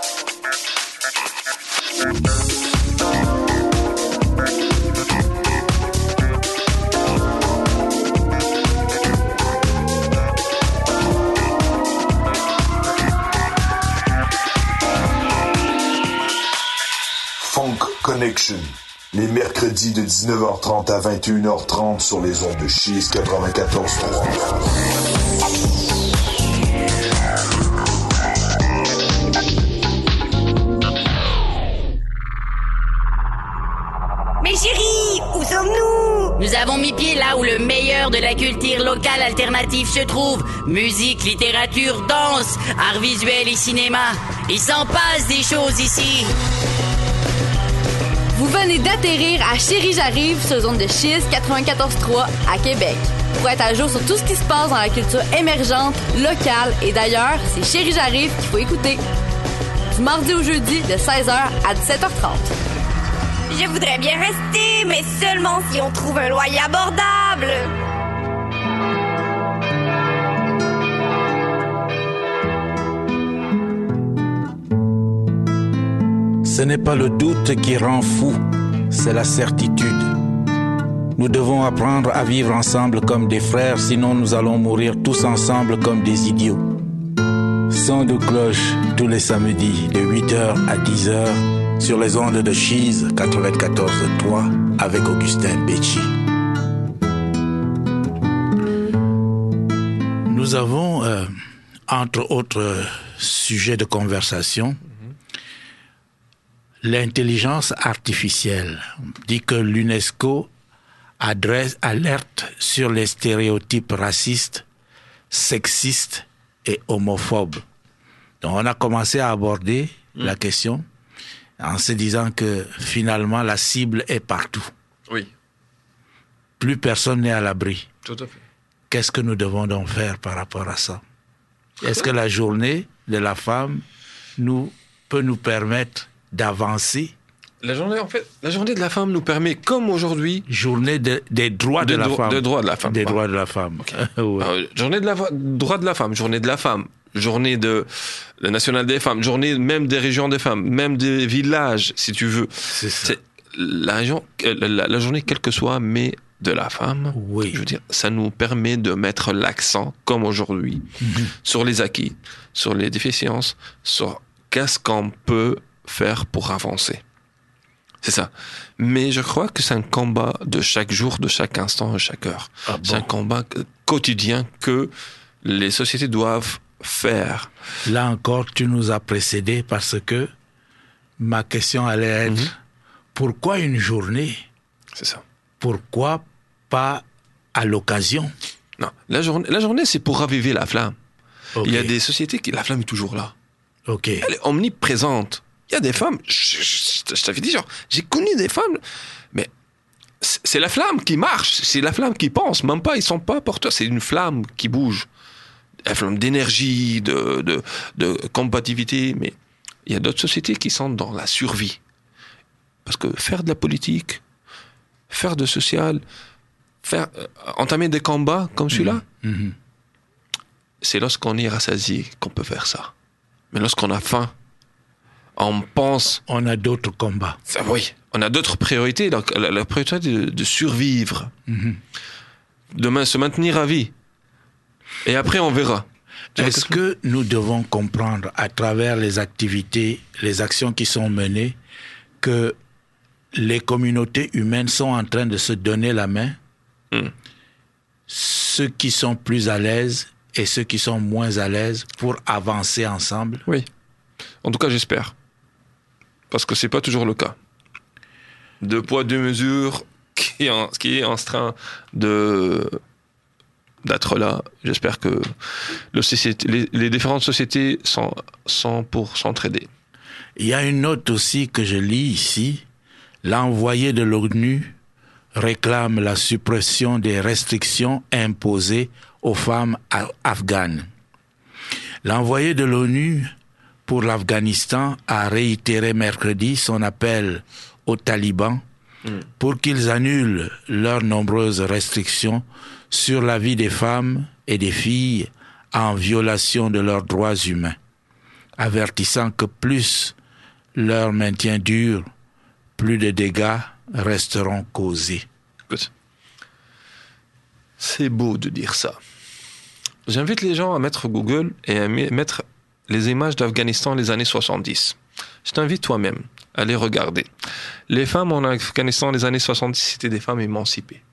Funk Connection, les mercredis de dix-neuf heures trente à vingt et une heures trente sur les ondes de Chiz quatre-vingt-quatorze trois. Mais chérie, où sommes-nous? Nous avons mis pied là où le meilleur de la culture locale alternative se trouve. Musique, littérature, danse, art visuel et cinéma. Il s'en passe des choses ici. Vous venez d'atterrir à Chérie J'arrive sur zone de Chiz quatre-vingt-quatorze trois à Québec. Pour être à jour sur tout ce qui se passe dans la culture émergente, locale et d'ailleurs, c'est Chérie J'arrive qu'il faut écouter. Du mardi au jeudi de seize heures à dix-sept heures trente. Je voudrais bien rester, mais seulement si on trouve un loyer abordable. Ce n'est pas le doute qui rend fou, c'est la certitude. Nous devons apprendre à vivre ensemble comme des frères, sinon nous allons mourir tous ensemble comme des idiots. Son de cloche tous les samedis de huit heures à dix heures sur les ondes de Chiz quatre-vingt-quatorze trois avec Augustin Becci. Nous avons, euh, entre autres sujets de conversation, l'intelligence artificielle. On dit que l'UNESCO adresse, alerte sur les stéréotypes racistes, sexistes et homophobes. Donc on a commencé à aborder mmh. la question en se disant que finalement la cible est partout. Oui. Plus personne n'est à l'abri. Tout à fait. Qu'est-ce que nous devons donc faire par rapport à ça? Est-ce que la journée de la femme nous, peut nous permettre d'avancer La journée, en fait, la journée de la femme nous permet, comme aujourd'hui... Journée de, des droits de, de la dro- femme. Des droits de la femme. Des voilà. droits de la femme. Okay. Ouais. Euh, journée de la vo- droits de la femme, journée de la femme, journée de la nationale des femmes, journée même des régions des femmes, même des villages, si tu veux. C'est ça. C'est la, région, la, la journée, quelle que soit, mais de la femme, oui. je veux dire, ça nous permet de mettre l'accent, comme aujourd'hui, mm-hmm. sur les acquis, sur les déficiences, sur qu'est-ce qu'on peut faire pour avancer. C'est ça. Mais je crois que c'est un combat de chaque jour, de chaque instant, de chaque heure. Ah bon? C'est un combat quotidien que les sociétés doivent faire. Là encore, tu nous as précédé parce que ma question allait être mm-hmm. pourquoi une journée? C'est ça. Pourquoi pas à l'occasion? Non, la journée, la journée c'est pour raviver la flamme. Okay. Il y a des sociétés qui la flamme est toujours là. Ok. Elle est omniprésente. Il y a des femmes, je, je, je t'avais dit, genre, j'ai connu des femmes, mais c'est la flamme qui marche, c'est la flamme qui pense, même pas, ils sont pas porteurs, c'est une flamme qui bouge. Une flamme d'énergie, de, de, de compatibilité, mais il y a d'autres sociétés qui sont dans la survie. Parce que faire de la politique, faire de social, faire, euh, entamer des combats comme celui-là, mmh. c'est lorsqu'on est rassasié qu'on peut faire ça. Mais lorsqu'on a faim, on pense... On a d'autres combats. Ça, oui, on a d'autres priorités. Donc, la, la priorité de, de survivre, mmh. de se maintenir à vie. Et après, on verra. Est-ce que nous devons comprendre à travers les activités, les actions qui sont menées, que les communautés humaines sont en train de se donner la main, mmh. ceux qui sont plus à l'aise et ceux qui sont moins à l'aise pour avancer ensemble? Oui. En tout cas, j'espère. Parce que c'est pas toujours le cas. Deux poids, deux mesures, qui est en, qui est en train de, d'être là. J'espère que le société, les, les différentes sociétés sont, sont pour s'entraider. Il y a une note aussi que je lis ici. L'envoyé de l'ONU réclame la suppression des restrictions imposées aux femmes afghanes. L'envoyé de l'ONU pour l'Afghanistan a réitéré mercredi son appel aux talibans mmh. pour qu'ils annulent leurs nombreuses restrictions sur la vie des femmes et des filles en violation de leurs droits humains, avertissant que plus leur maintien dure, plus de dégâts resteront causés. C'est beau de dire ça. J'invite les gens à mettre Google et à mettre les images d'Afghanistan les années soixante-dix. Je t'invite toi-même à les regarder. Les femmes en Afghanistan les années soixante-dix, c'était des femmes émancipées.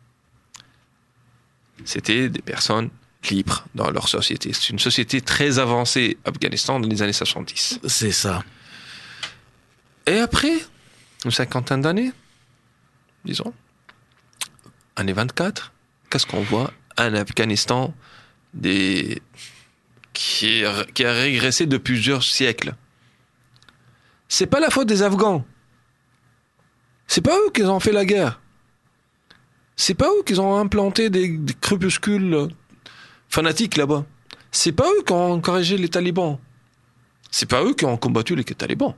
C'était des personnes libres dans leur société. C'est une société très avancée, Afghanistan, dans les années soixante-dix. C'est ça. Et après, une cinquantaine d'années, disons, année vingt-quatre, qu'est-ce qu'on voit? Un Afghanistan des... qui, est... qui a régressé de plusieurs siècles. C'est pas la faute des Afghans. C'est pas eux qui ont fait la guerre. C'est pas eux qui ont implanté des, des crépuscules fanatiques là-bas. C'est pas eux qui ont encouragé les talibans. C'est pas eux qui ont combattu les talibans.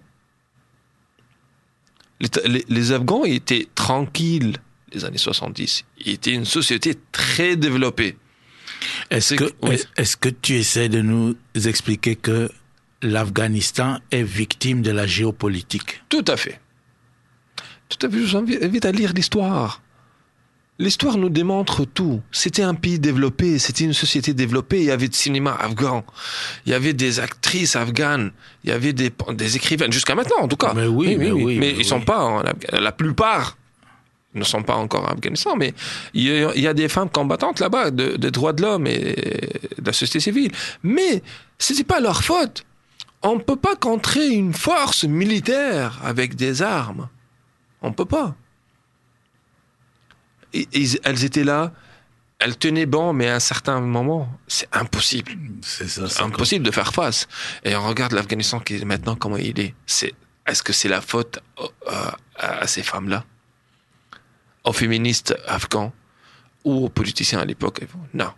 Les, les, les Afghans étaient tranquilles les années soixante-dix. Ils étaient une société très développée. Est-ce que, oui. est, est-ce que tu essaies de nous expliquer que l'Afghanistan est victime de la géopolitique? Tout à fait. Tout à fait. Je vous invite à lire l'histoire. L'histoire nous démontre tout. C'était un pays développé, c'était une société développée. Il y avait du cinéma afghan, il y avait des actrices afghanes, il y avait des, des écrivains, jusqu'à maintenant en tout cas. Mais oui, oui, mais, oui, oui, mais, mais ils oui. sont pas en Afghanistan. La plupart ne sont pas encore en Afghanistan, mais il y a, il y a des femmes combattantes là-bas de, de droits de l'homme et de la société civile. Mais c'était pas leur faute. On peut pas contrer une force militaire avec des armes. On peut pas. Et, et, elles étaient là, elles tenaient bon, mais à un certain moment, c'est impossible. C'est ça, c'est c'est impossible comme... de faire face. Et on regarde l'Afghanistan qui est maintenant comment il est. C'est, est-ce que c'est la faute euh, à ces femmes-là, aux féministes afghans ou aux politiciens à l'époque? Non.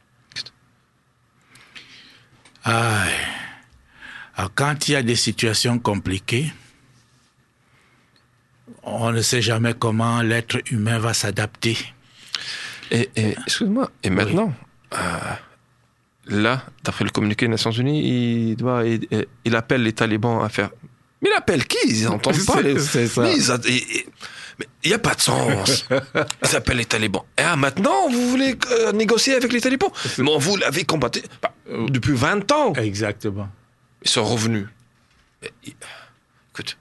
Ah, alors quand il y a des situations compliquées, on ne sait jamais comment l'être humain va s'adapter. Et, et excuse-moi, et maintenant, oui. euh, là, d'après le communiqué des Nations Unies, il, doit, il, il appelle les talibans à faire... Mais il appelle qui? Ils n'entendent pas. Les... C'est ça. Mais il n'y a pas de sens. Ils appellent les talibans. Et ah, maintenant, vous voulez euh, négocier avec les talibans? Mais vous l'avez combattu bah, depuis vingt ans. Exactement. Ils sont revenus. Et, écoute,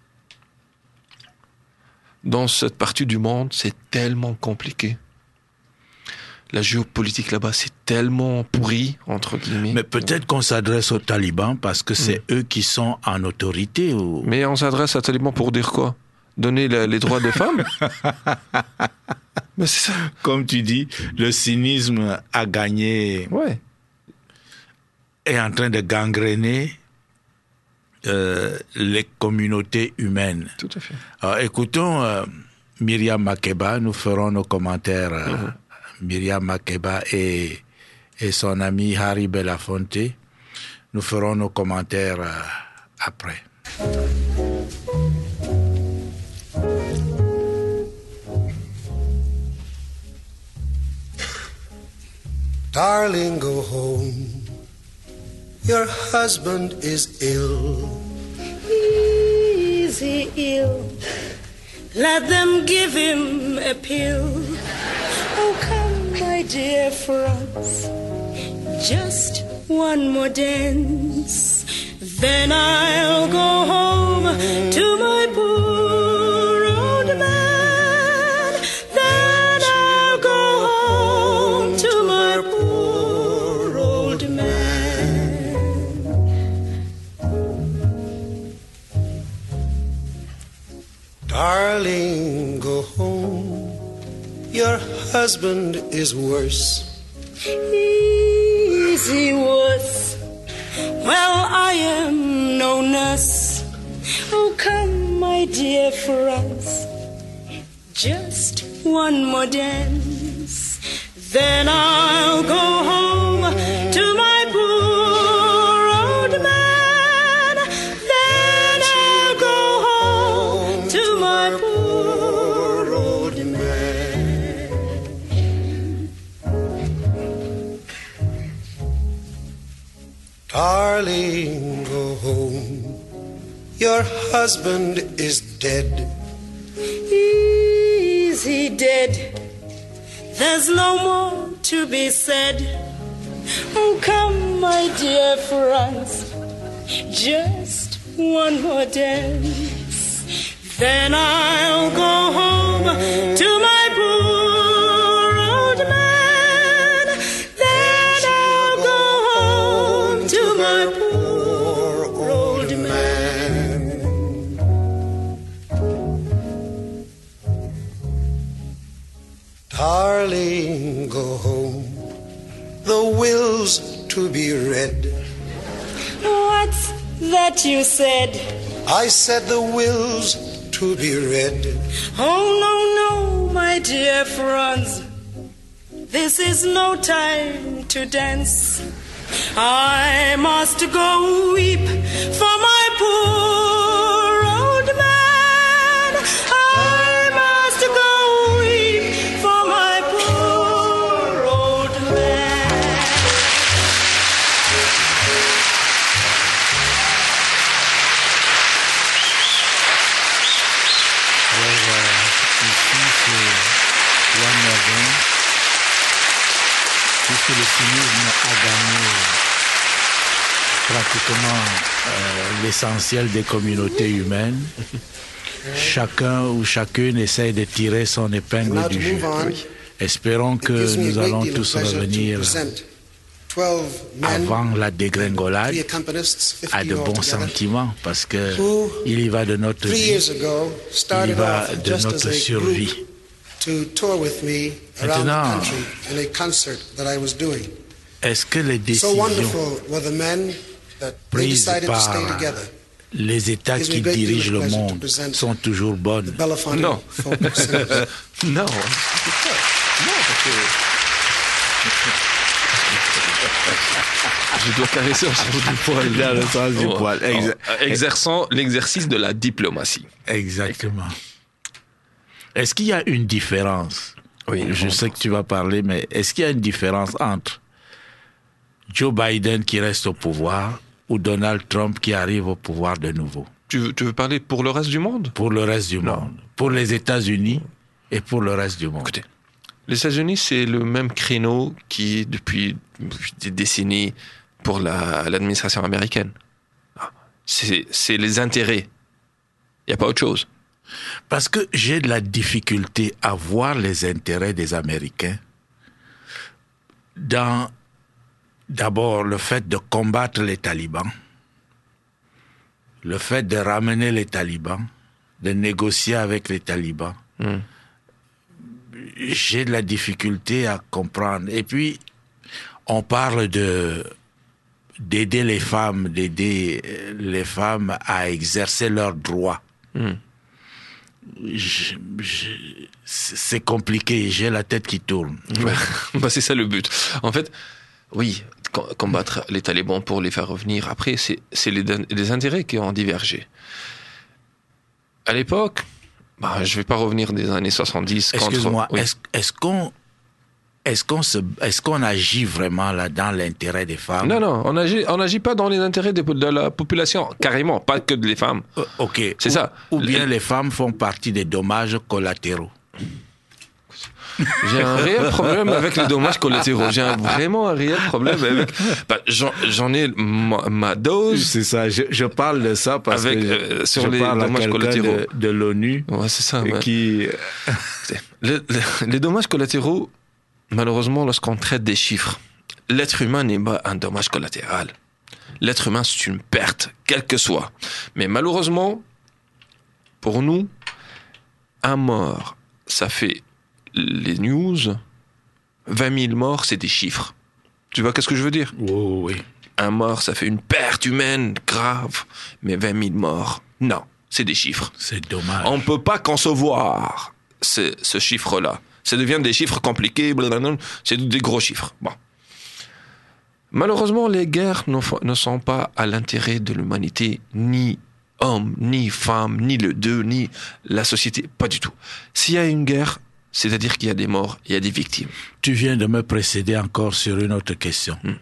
dans cette partie du monde, c'est tellement compliqué. La géopolitique là-bas, c'est tellement pourri, entre guillemets. Mais peut-être qu'on s'adresse aux talibans parce que c'est mmh. eux qui sont en autorité. Ou... Mais on s'adresse aux talibans pour dire quoi? Donner la, les droits des femmes? Mais c'est ça. Comme tu dis, le cynisme a gagné. Ouais. Est en train de gangréner euh, les communautés humaines. Tout à fait. Alors, écoutons euh, Myriam Makeba, nous ferons nos commentaires. Euh, mmh. Myriam Makeba et, et son ami Harry Belafonte. Nous ferons nos commentaires euh, après. Darling, go home. Your husband is ill. Is he ill? Let them give him a pill. Oh, come, my dear Franz, just one more dance, then I'll go home to my poor old man. Then I'll go home to my poor old man. Darling, go home. Your husband is worse. Is he worse? Well, I am no nurse. Oh, come, my dear Franz, just one more dance, then I'll go home to my poor old man. Then I'll go home to my poor old man. Darling, go home. Your husband is dead. Is he dead? There's no more to be said. Oh, come, my dear Franz, just one more dance, then I'll go home to my poor old man. Then I'll go home to my poor old man. Darling, go home. The will's to be read. What's that you said? I said the will's to be read. Oh, no, no, my dear Franz, this is no time to dance. I must go weep for my poor old man. I must go weep for my poor old man. Alors, euh, ici, c'est Juan Morgan. Puisque le cynisme a gagné pratiquement euh, l'essentiel des communautés humaines, chacun ou chacune essaie de tirer son épingle du jeu. Espérons que nous allons tous revenir avant la dégringolade à de bons sentiments, parce que il y va de notre vie, il y va de notre survie. Maintenant, est-ce que les décisions prises par les États qui dirigent le monde sont toujours bonnes? Non. Non. Non, parce que... Je dois caresser au sens du poil. Dans le sens du poil. Exa- exerçant l'exercice de la diplomatie. Exactement. Est-ce qu'il y a une différence? Oui. Je sais que tu vas parler, mais est-ce qu'il y a une différence entre Joe Biden qui reste au pouvoir ou Donald Trump qui arrive au pouvoir de nouveau? Tu veux, tu veux parler pour le reste du monde? Pour le reste du Non. monde. Pour les États-Unis et pour le reste du monde. Écoutez, les États-Unis, c'est le même créneau qui, depuis, depuis des décennies, pour la, l'administration américaine. C'est, c'est les intérêts. Il n'y a pas autre chose. Parce que j'ai de la difficulté à voir les intérêts des Américains dans, d'abord, le fait de combattre les talibans, le fait de ramener les talibans, de négocier avec les talibans. Mm. J'ai de la difficulté à comprendre. Et puis, on parle de d'aider les femmes, d'aider les femmes à exercer leurs droits. Mm. Je, je, c'est compliqué, j'ai la tête qui tourne. Bah, c'est ça le but. En fait, oui, combattre les talibans pour les faire revenir. Après, c'est, c'est les, les intérêts qui ont divergé. À l'époque, bah, je vais pas revenir des années soixante-dix. Excuse-moi, contre... oui. est-ce, est-ce qu'on Est-ce qu'on, se, est-ce qu'on agit vraiment là dans l'intérêt des femmes? Non, non, on agit, on agit pas dans les intérêts de, de la population, carrément, pas que des femmes. Euh, ok. C'est ou, ça. Ou bien les... les femmes font partie des dommages collatéraux. J'ai un réel problème avec les dommages collatéraux. J'ai un, vraiment un réel problème avec. Bah, j'en, j'en ai ma, ma dose. C'est ça. Je, je parle de ça parce avec, que je, euh, sur je les parle dommages à collatéraux de, de l'ONU. Ouais, c'est ça. Ouais. Qui... les, les, les dommages collatéraux. Malheureusement, lorsqu'on traite des chiffres, l'être humain n'est pas un dommage collatéral. L'être humain, c'est une perte, quelle que soit. Mais malheureusement, pour nous, un mort, ça fait les news. vingt mille morts, c'est des chiffres. Tu vois qu'est-ce que je veux dire? Oh, oui. Un mort, ça fait une perte humaine grave. Mais vingt mille morts, non, c'est des chiffres. C'est dommage. On ne peut pas concevoir ce, ce chiffre-là. Ça devient des chiffres compliqués, blablabla. C'est des gros chiffres. Bon. Malheureusement, les guerres ne, ne sont pas à l'intérêt de l'humanité, ni hommes, ni femmes, ni les deux, ni la société, pas du tout. S'il y a une guerre, c'est-à-dire qu'il y a des morts, il y a des victimes. Tu viens de me précéder encore sur une autre question. Hmm.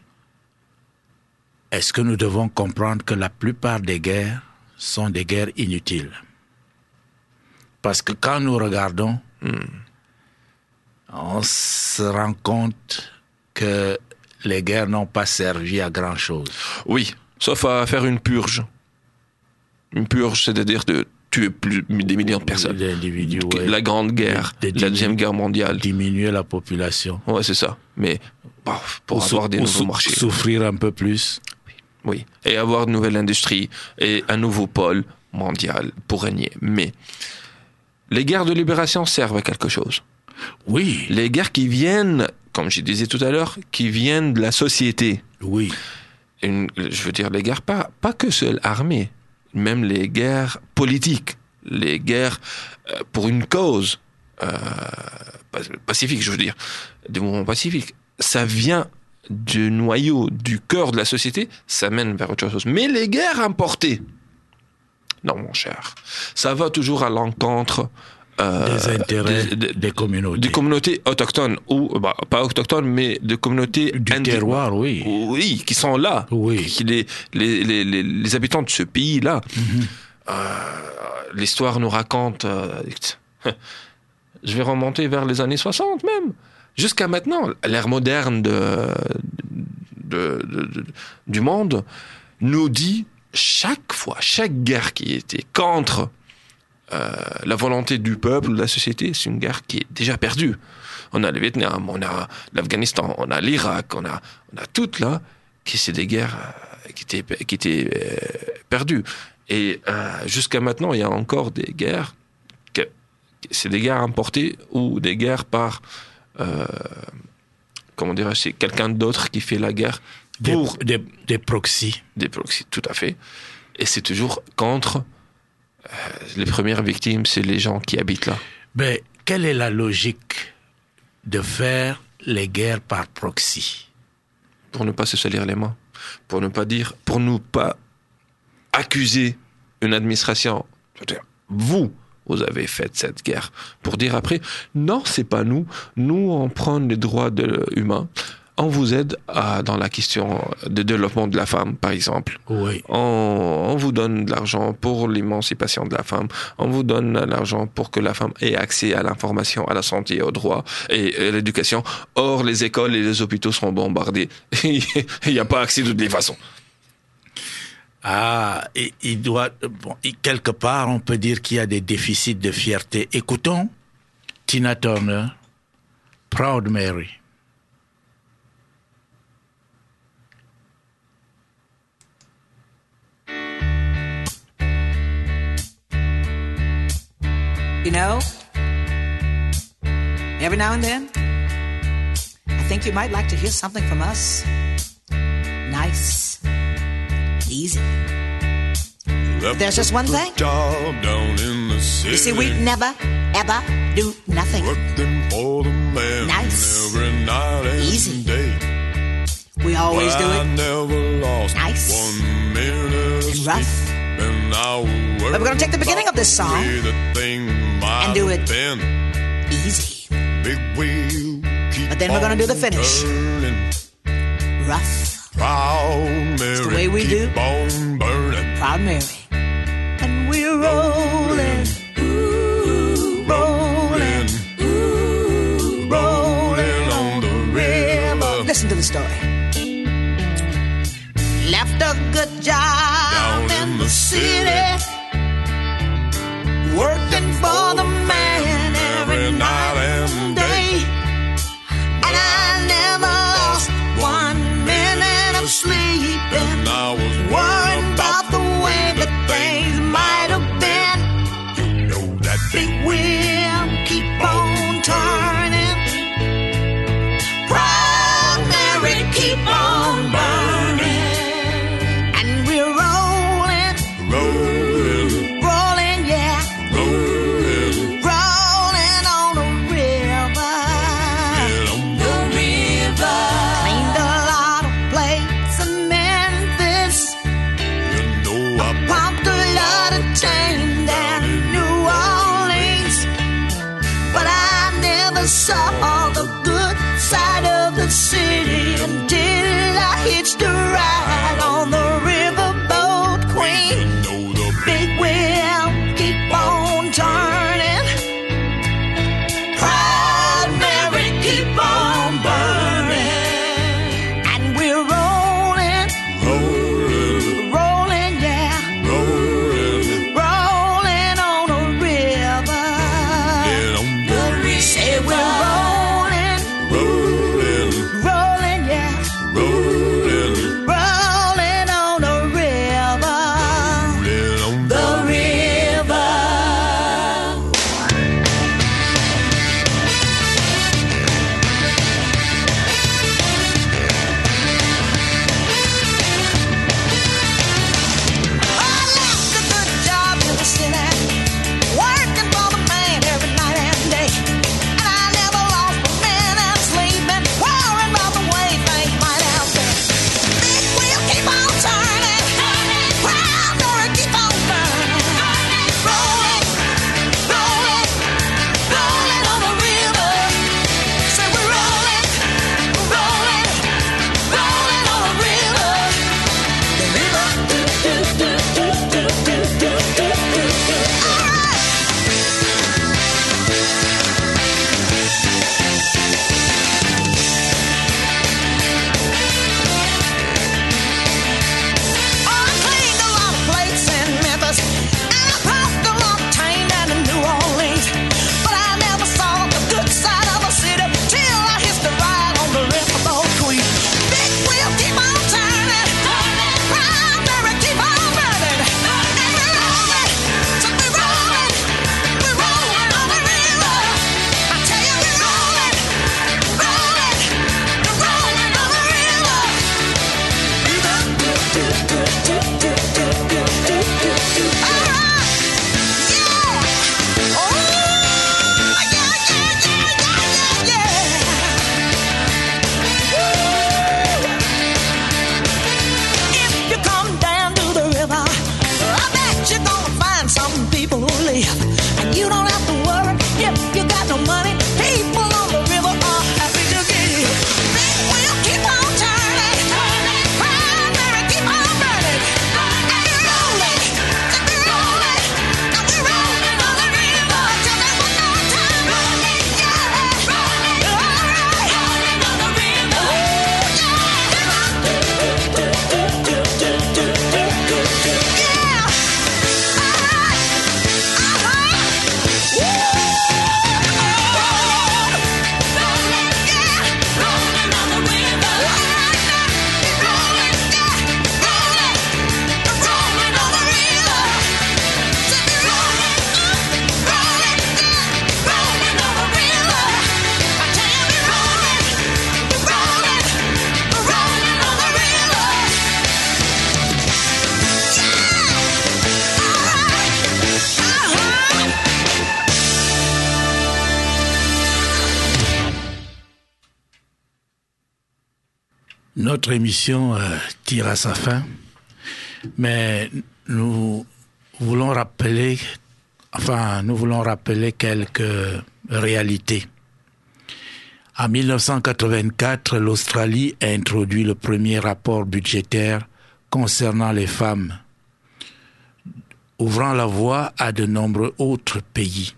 Est-ce que nous devons comprendre que la plupart des guerres sont des guerres inutiles? Parce que quand nous regardons, hmm. on se rend compte que les guerres n'ont pas servi à grand-chose. Oui, sauf à faire une purge. Une purge, c'est-à-dire de tuer plus des millions de personnes. D'individus, ouais. La Grande Guerre, de, de la Deuxième Guerre mondiale. Diminuer la population. Ouais, c'est ça. Mais bon, pour ou avoir sou- des nouveaux sou- marchés. Souffrir un peu plus. Oui, et avoir de nouvelles industries et un nouveau pôle mondial pour régner. Mais les guerres de libération servent à quelque chose. Oui. Les guerres qui viennent, comme je disais tout à l'heure, qui viennent de la société. Oui. Une, je veux dire, les guerres, pas, pas que seules armées, même les guerres politiques, les guerres euh, pour une cause euh, pacifique, je veux dire, des mouvements pacifiques. Ça vient du noyau, du cœur de la société, ça mène vers autre chose. Mais les guerres importées, non, mon cher, ça va toujours à l'encontre Euh, des intérêts des, des, des communautés. Des communautés autochtones, ou bah, pas autochtones, mais de communautés... Du indi- terroir, oui. Oui, qui sont là. Oui. Qui, les, les, les, les, les habitants de ce pays-là. Mm-hmm. Euh, l'histoire nous raconte... Euh, je vais remonter vers les années soixante même. Jusqu'à maintenant, l'ère moderne de, de, de, de, du monde nous dit chaque fois, chaque guerre qui était contre... Euh, la volonté du peuple, de la société, c'est une guerre qui est déjà perdue. On a le Vietnam, on a l'Afghanistan, on a l'Irak, on a, on a toutes là, qui c'est des guerres euh, qui étaient, qui étaient euh, perdues. Et euh, jusqu'à maintenant, il y a encore des guerres, que, c'est des guerres importées ou des guerres par, euh, comment dirais-je, c'est quelqu'un d'autre qui fait la guerre pour... Des, des, des proxys. Des proxys, tout à fait. Et c'est toujours contre... Les premières victimes, c'est les gens qui habitent là. Mais quelle est la logique de faire les guerres par proxy? Pour ne pas se salir les mains. Pour ne pas dire, pour ne pas accuser une administration. Vous, vous avez fait cette guerre. Pour dire après, non, c'est pas nous. Nous, on prend les droits de humains. On vous aide à, dans la question de développement de la femme, par exemple. Oui. On, on vous donne de l'argent pour l'émancipation de la femme. On vous donne de l'argent pour que la femme ait accès à l'information, à la santé, aux droits et à l'éducation. Or, les écoles et les hôpitaux sont bombardés. Il n'y a pas accès de toutes les façons. Ah, et, il doit, bon, et quelque part, on peut dire qu'il y a des déficits de fierté. Écoutons Tina Turner, Proud Mary. You know, every now and then, I think you might like to hear something from us. Nice, easy. But there's just one thing. You see, we never, ever do nothing. Nice, easy. We always do it nice and rough. But we're going to take the beginning of this song and do it easy. But then we're going to do the finish rough. It's the way we do Proud Mary. And we're rolling, ooh, rolling, ooh, rolling on the river. Listen to the story. Left a good job in the city, working for the man every night and day. And I never lost one minute of sleep, and I was worried about the way that things might have been. You know that big wheel keep on turning, Proud Mary keep on burning. Rolling, Notre émission euh, tire à sa fin, mais nous voulons rappeler, enfin, nous voulons rappeler quelques réalités. En dix-neuf cent quatre-vingt-quatre, l'Australie a introduit le premier rapport budgétaire concernant les femmes, ouvrant la voie à de nombreux autres pays.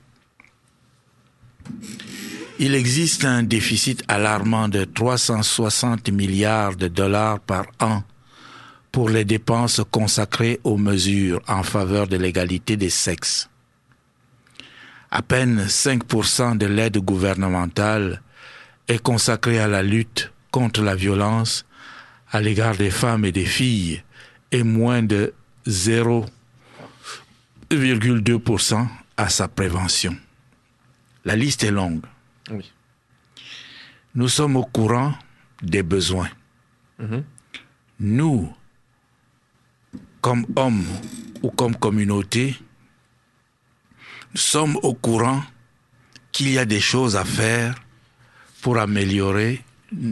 Il existe un déficit alarmant de trois cent soixante milliards de dollars par an pour les dépenses consacrées aux mesures en faveur de l'égalité des sexes. À peine cinq pour cent de l'aide gouvernementale est consacrée à la lutte contre la violence à l'égard des femmes et des filles et moins de zéro virgule deux pour cent à sa prévention. La liste est longue. Oui. Nous sommes au courant des besoins. Mm-hmm. Nous, comme hommes ou comme communauté, nous sommes au courant qu'il y a des choses à faire pour améliorer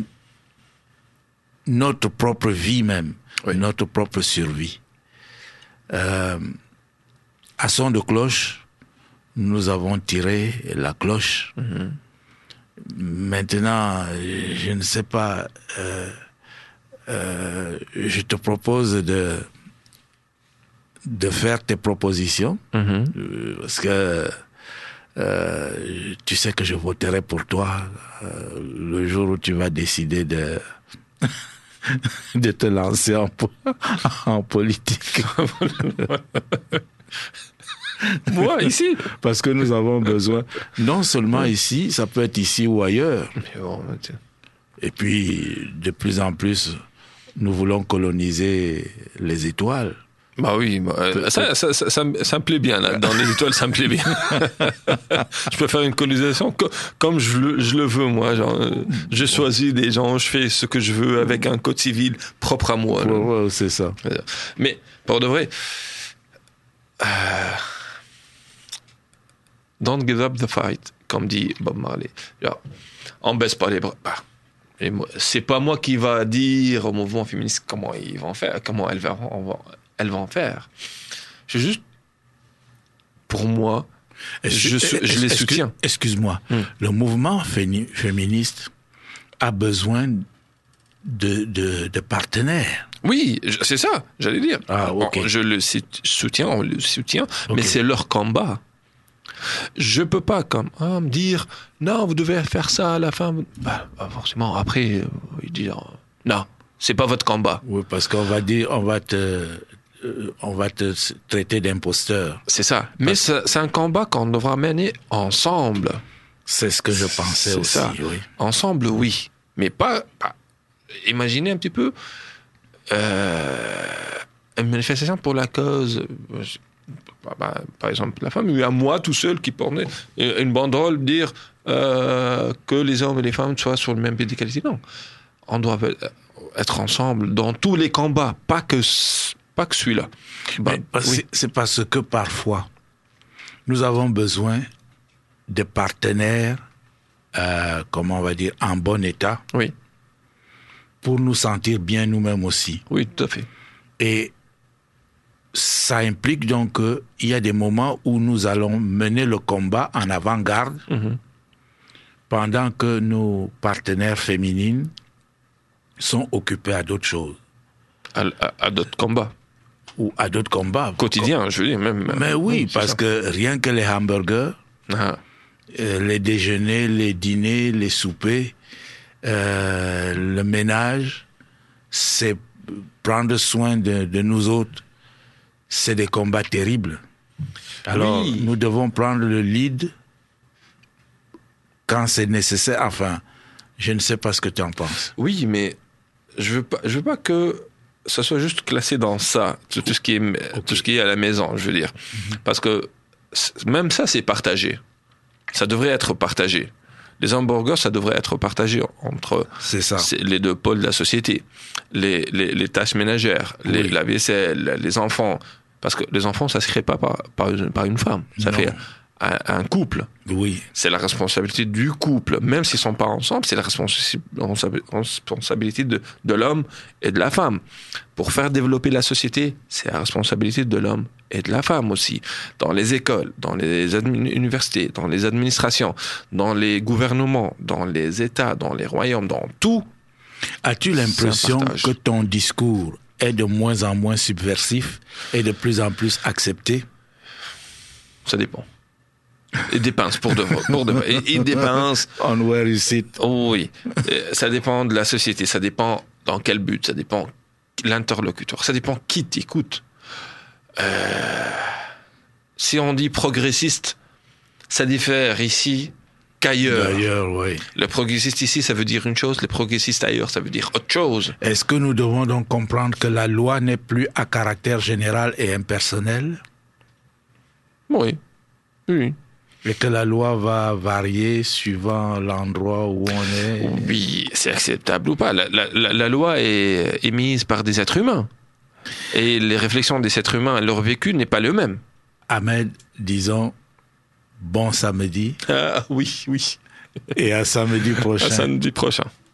notre propre vie même, oui. notre propre survie. Euh, à son de cloche, nous avons tiré la cloche. Mm-hmm. Maintenant, je ne sais pas, euh, euh, je te propose de, de faire tes propositions, mm-hmm. euh, parce que euh, tu sais que je voterai pour toi euh, le jour où tu vas décider de, de te lancer en, en politique. Moi, ici. Parce que nous avons besoin, non seulement ici, ça peut être ici ou ailleurs. Bon, et puis, de plus en plus, nous voulons coloniser les étoiles. Bah oui, bah, ça, ça, ça, ça, ça me plaît bien, là. Dans les étoiles, ça me plaît bien. Je peux faire une colonisation co- comme je le, je le veux, moi. Genre, je choisis des gens, je fais ce que je veux avec un code civil propre à moi. Ouais, ouais, c'est ça. Mais, pour de vrai, euh, don't give up the fight, comme dit Bob Marley. Genre, on baisse pas les bras. Bah, et moi, c'est pas moi qui va dire au mouvement féministe comment ils vont faire, comment elles vont, elles vont faire. C'est juste, pour moi, je, je, je les soutiens. Excuse-moi, hmm. le mouvement féni- féministe a besoin de, de, de partenaires. Oui, c'est ça, j'allais dire. Ah, okay. Je le soutiens, on le soutient, okay. mais c'est leur combat. Je peux pas comme hein, me dire non, vous devez faire ça à la fin. Bah, bah forcément. Après, euh, ils disent non, c'est pas votre combat. Oui, parce qu'on va dire, on va te, euh, on va te traiter d'imposteur. C'est ça. Mais parce... c'est, c'est un combat qu'on devra mener ensemble. C'est ce que je pensais c'est aussi. Ça. Oui. Ensemble, oui, mais pas. pas... Imaginez un petit peu euh, une manifestation pour la cause. Bah, par exemple, la femme, il y a moi tout seul qui portait une banderole dire euh, que les hommes et les femmes soient sur le même pied d'égalité. Non, on doit être ensemble dans tous les combats, pas que, pas que celui-là. Bah, oui. c'est, c'est parce que parfois, nous avons besoin de partenaires, euh, comment on va dire, en bon état, oui. pour nous sentir bien nous-mêmes aussi. Oui, tout à fait. Et ça implique donc qu'il y a des moments où nous allons mener le combat en avant-garde, mm-hmm. pendant que nos partenaires féminines sont occupés à d'autres choses. À, à, à d'autres combats. Ou à d'autres combats. Quotidiens, comme... je veux dire, même. Mais oui, oui parce ça. que rien que les hamburgers, ah. euh, les déjeuners, les dîners, les soupers, euh, le ménage, c'est prendre soin de, de nous autres. C'est des combats terribles. Alors, oui. nous devons prendre le lead quand c'est nécessaire. Enfin, je ne sais pas ce que tu en penses. Oui, mais je veux pas, je veux pas que ça soit juste classé dans ça, tout, tout ce qui est, okay. tout ce qui est à la maison, je veux dire. Mm-hmm. Parce que même ça, c'est partagé. Ça devrait être partagé. Les hamburgers, ça devrait être partagé entre c'est ça. C'est les deux pôles de la société. Les, les, les tâches ménagères, oui. les, la vaisselle, les enfants. Parce que les enfants, ça se crée pas par, par, une, par une femme. Ça non. fait à, à un couple. Oui. C'est la responsabilité du couple. Même s'ils sont pas ensemble, c'est la responsa- responsabilité de, de l'homme et de la femme. Pour faire développer la société, c'est la responsabilité de l'homme et de la femme aussi. Dans les écoles, dans les admi- universités, dans les administrations, dans les gouvernements, dans les États, dans les royaumes, dans tout. As-tu l'impression que ton discours est de moins en moins subversif et de plus en plus accepté? Ça dépend. Il dépense pour de vrai. Pour de vrai. Il, il dépense. On where you sit. Oh oui. Ça dépend de la société. Ça dépend dans quel but. Ça dépend l'interlocuteur. Ça dépend qui t'écoute. Euh, si on dit progressiste, ça diffère ici qu'ailleurs. D'ailleurs, oui. Le progressiste ici, ça veut dire une chose. Le progressiste ailleurs, ça veut dire autre chose. Est-ce que nous devons donc comprendre que la loi n'est plus à caractère général et impersonnel? Oui. Oui. Et que la loi va varier suivant l'endroit où on est? Oui, c'est acceptable ou pas. La, la, la, la loi est émise par des êtres humains. Et les réflexions des êtres humains, leur vécu n'est pas le même. Ahmed, disons, bon samedi. Ah oui, oui. Et à samedi prochain. À samedi prochain.